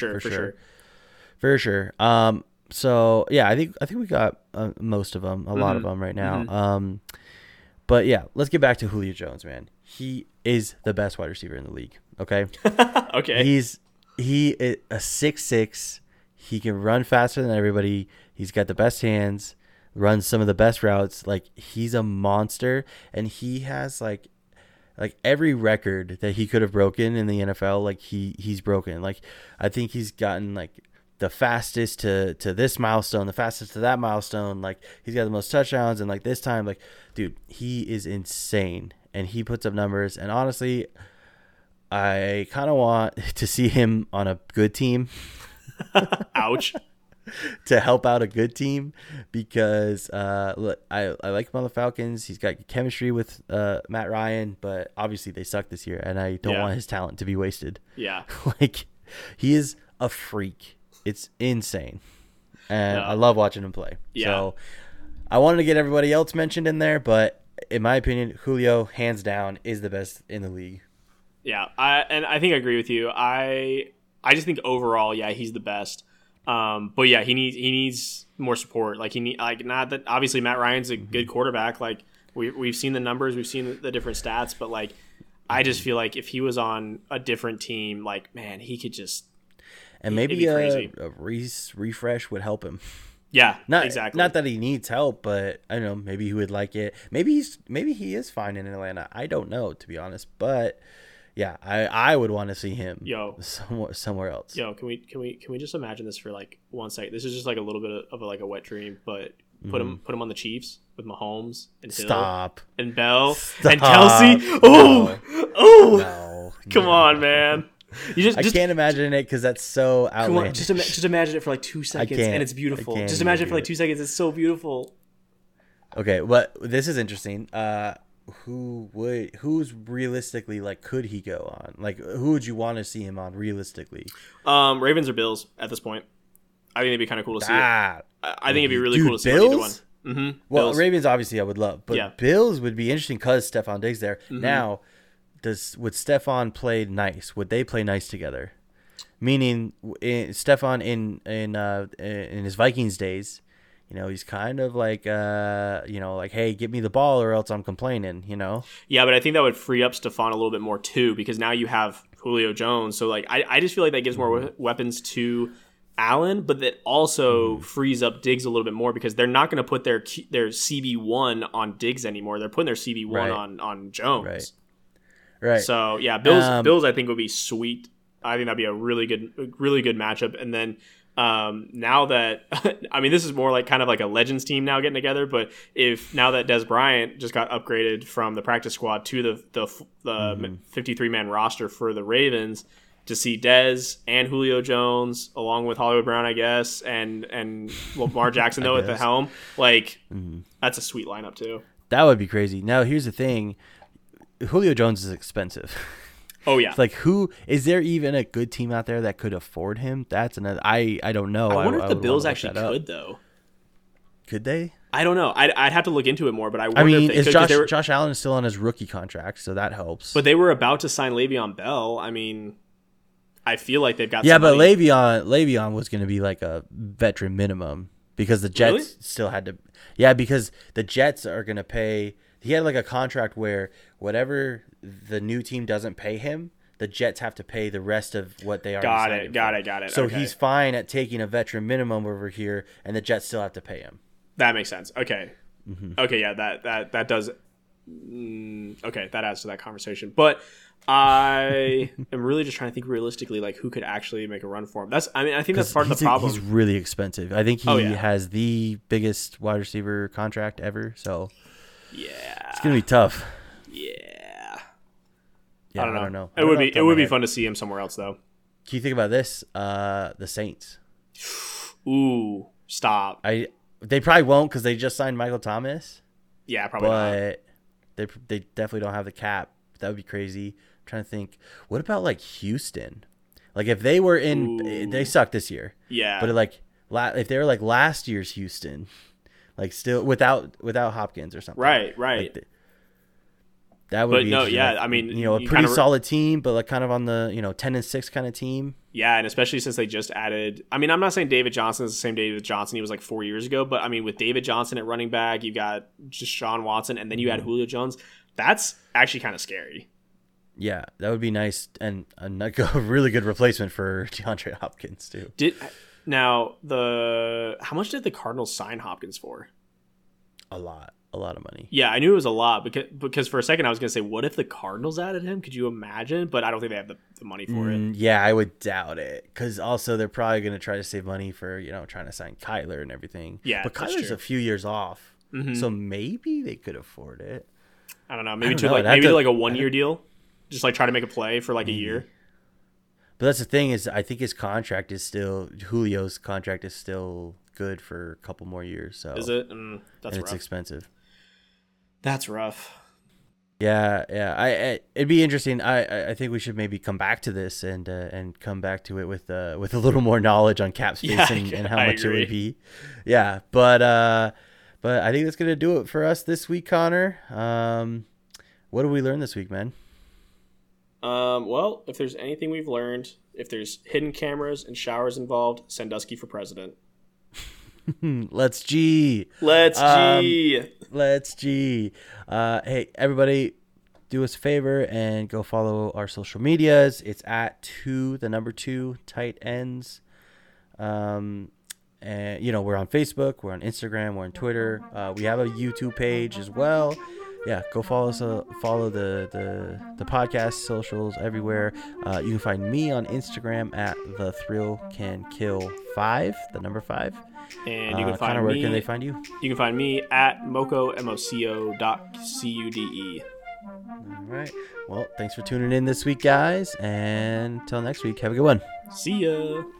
for sure. So yeah, I think we got most of them, a lot of them right now. But yeah, let's get back to Julio Jones, man. He is the best wide receiver in the league. Okay. Okay. He is a 6'6". He can run faster than everybody. He's got the best hands. Runs some of the best routes. Like he's a monster, and he has like every record that he could have broken in the NFL. Like he's broken. Like I think he's gotten like the fastest to this milestone, the fastest to that milestone. Like he's got the most touchdowns, and like this time, like dude, he is insane, and he puts up numbers. And honestly, I kind of want to see him on a good team. Ouch. To help out a good team, because look, I like him on the Falcons. He's got chemistry with Matt Ryan, but obviously they suck this year, and I don't want his talent to be wasted. Yeah. Like he is a freak. It's insane. And I love watching him play. Yeah. So I wanted to get everybody else mentioned in there, but in my opinion, Julio, hands down, is the best in the league. Yeah, I think I agree with you. I just think overall, he's the best. But yeah, he needs more support. Like not that obviously Matt Ryan's a good quarterback. Like we've seen the numbers, we've seen the different stats, but like I just feel like if he was on a different team, like man, he could just maybe a refresh would help him. Yeah, exactly. Not that he needs help, but I don't know. Maybe he would like it. Maybe he is fine in Atlanta. I don't know, to be honest, but. Yeah, I would want to see him somewhere else. Yo, can we just imagine this for like 1 second? This is just like a little bit of like a wet dream, but put him on the Chiefs with Mahomes and Hill and Bell and Kelsey. Oh, come on, man! I can't imagine it because that's so outlandish. Just imagine it for like 2 seconds, and it's beautiful. Just imagine it for like 2 seconds; it's so beautiful. Okay, but this is interesting. Who's realistically like could he go on? Like who would you want to see him on realistically? Ravens or Bills at this point. I think it'd be kind of cool to see. I think it'd be really cool to see Bills? either one. Mm-hmm. Well, Bills. Ravens obviously I would love, but Bills would be interesting because Stephon Diggs there. Mm-hmm. Now, would Stephon play nice? Would they play nice together? Meaning, Stephon in his Vikings days. You know, he's kind of like, like, hey, get me the ball or else I'm complaining, you know? Yeah, but I think that would free up Stephon a little bit more, too, because now you have Julio Jones. So, like, I just feel like that gives more weapons to Allen, but that also frees up Diggs a little bit more because they're not going to put their CB1 on Diggs anymore. They're putting their CB1 on Jones. Right. So, yeah, Bills I think would be sweet. I think that'd be a really good matchup. And then now that I mean this is more like kind of like a Legends team now getting together, but now that Dez Bryant just got upgraded from the practice squad to the 53-man roster for the Ravens, to see Dez and Julio Jones along with Hollywood Brown, I guess, and Lamar Jackson though at the helm. Like that's a sweet lineup too. That would be crazy. Now here's the thing: Julio Jones is expensive. Oh yeah. It's like, who is there even a good team out there that could afford him? That's another. I don't know. I wonder if the Bills actually could though. Could they? I don't know. I'd have to look into it more, but I wonder I mean, if they could. Josh Allen is still on his rookie contract, so that helps. But they were about to sign Le'Veon Bell. I mean, I feel like they've got but somebody. Le'Veon was going to be like a veteran minimum because the Jets still had to. Yeah, because the Jets are going to pay. He had like a contract where whatever the new team doesn't pay him, the Jets have to pay the rest of what they already Got it. So okay. he's fine at taking a veteran minimum over here, and the Jets still have to pay him. That makes sense. Okay. Mm-hmm. Okay, yeah, that does. Okay, that adds to that conversation. But I am really just trying to think realistically, like who could actually make a run for him. I think that's part of the problem. He's really expensive. I think he has the biggest wide receiver contract ever. So yeah, it's gonna be tough. Yeah, I don't know. It would be fun to see him somewhere else though. Can you think about this? The Saints. Ooh, stop. They probably won't because they just signed Michael Thomas. Yeah, probably not. But they definitely don't have the cap. That would be crazy. I'm trying to think. What about like Houston? Like if they were in, they sucked this year. Yeah. But like if they were like last year's Houston, like still without Hopkins or something. Right. Like that would be. No, yeah. Like, I mean, a pretty solid team, but like kind of on the 10-6 kind of team. Yeah, and especially since they just added. I mean, I'm not saying David Johnson is the same David Johnson he was like 4 years ago, but I mean, with David Johnson at running back, you've got just Deshaun Watson, and then you add Julio Jones. That's actually kind of scary. Yeah, that would be nice, and a really good replacement for DeAndre Hopkins too. How much did the Cardinals sign Hopkins for? A lot of money. Yeah, I knew it was a lot because for a second I was going to say, what if the Cardinals added him? Could you imagine? But I don't think they have the money for it. Yeah, I would doubt it because also they're probably going to try to save money for trying to sign Kyler and everything. Yeah, but Kyler's a few years off, so maybe they could afford it. I don't know. Maybe to like a 1 year deal, just like try to make a play for like a year. But that's the thing is, I think Julio's contract is still good for a couple more years. So is it? That's rough. It's expensive. That's rough. Yeah. It'd be interesting. I think we should maybe come back to this and come back to it with a little more knowledge on cap space and how much it would be. Yeah, but I think that's gonna do it for us this week, Connor. What did we learn this week, man? Well, if there's anything we've learned, if there's hidden cameras and showers involved, Sandusky for president. Let's G. Hey, everybody, do us a favor and go follow our social medias. It's at 2 tight ends. And we're on Facebook, we're on Instagram, we're on Twitter. We have a YouTube page as well. Yeah, go follow us. Follow the podcast socials everywhere. You can find me on Instagram at thethrillcankill5, the number 5. And you can find Connor, where can they find you? You can find me at moco.cude. All right. Well, thanks for tuning in this week, guys. And until next week, have a good one. See ya.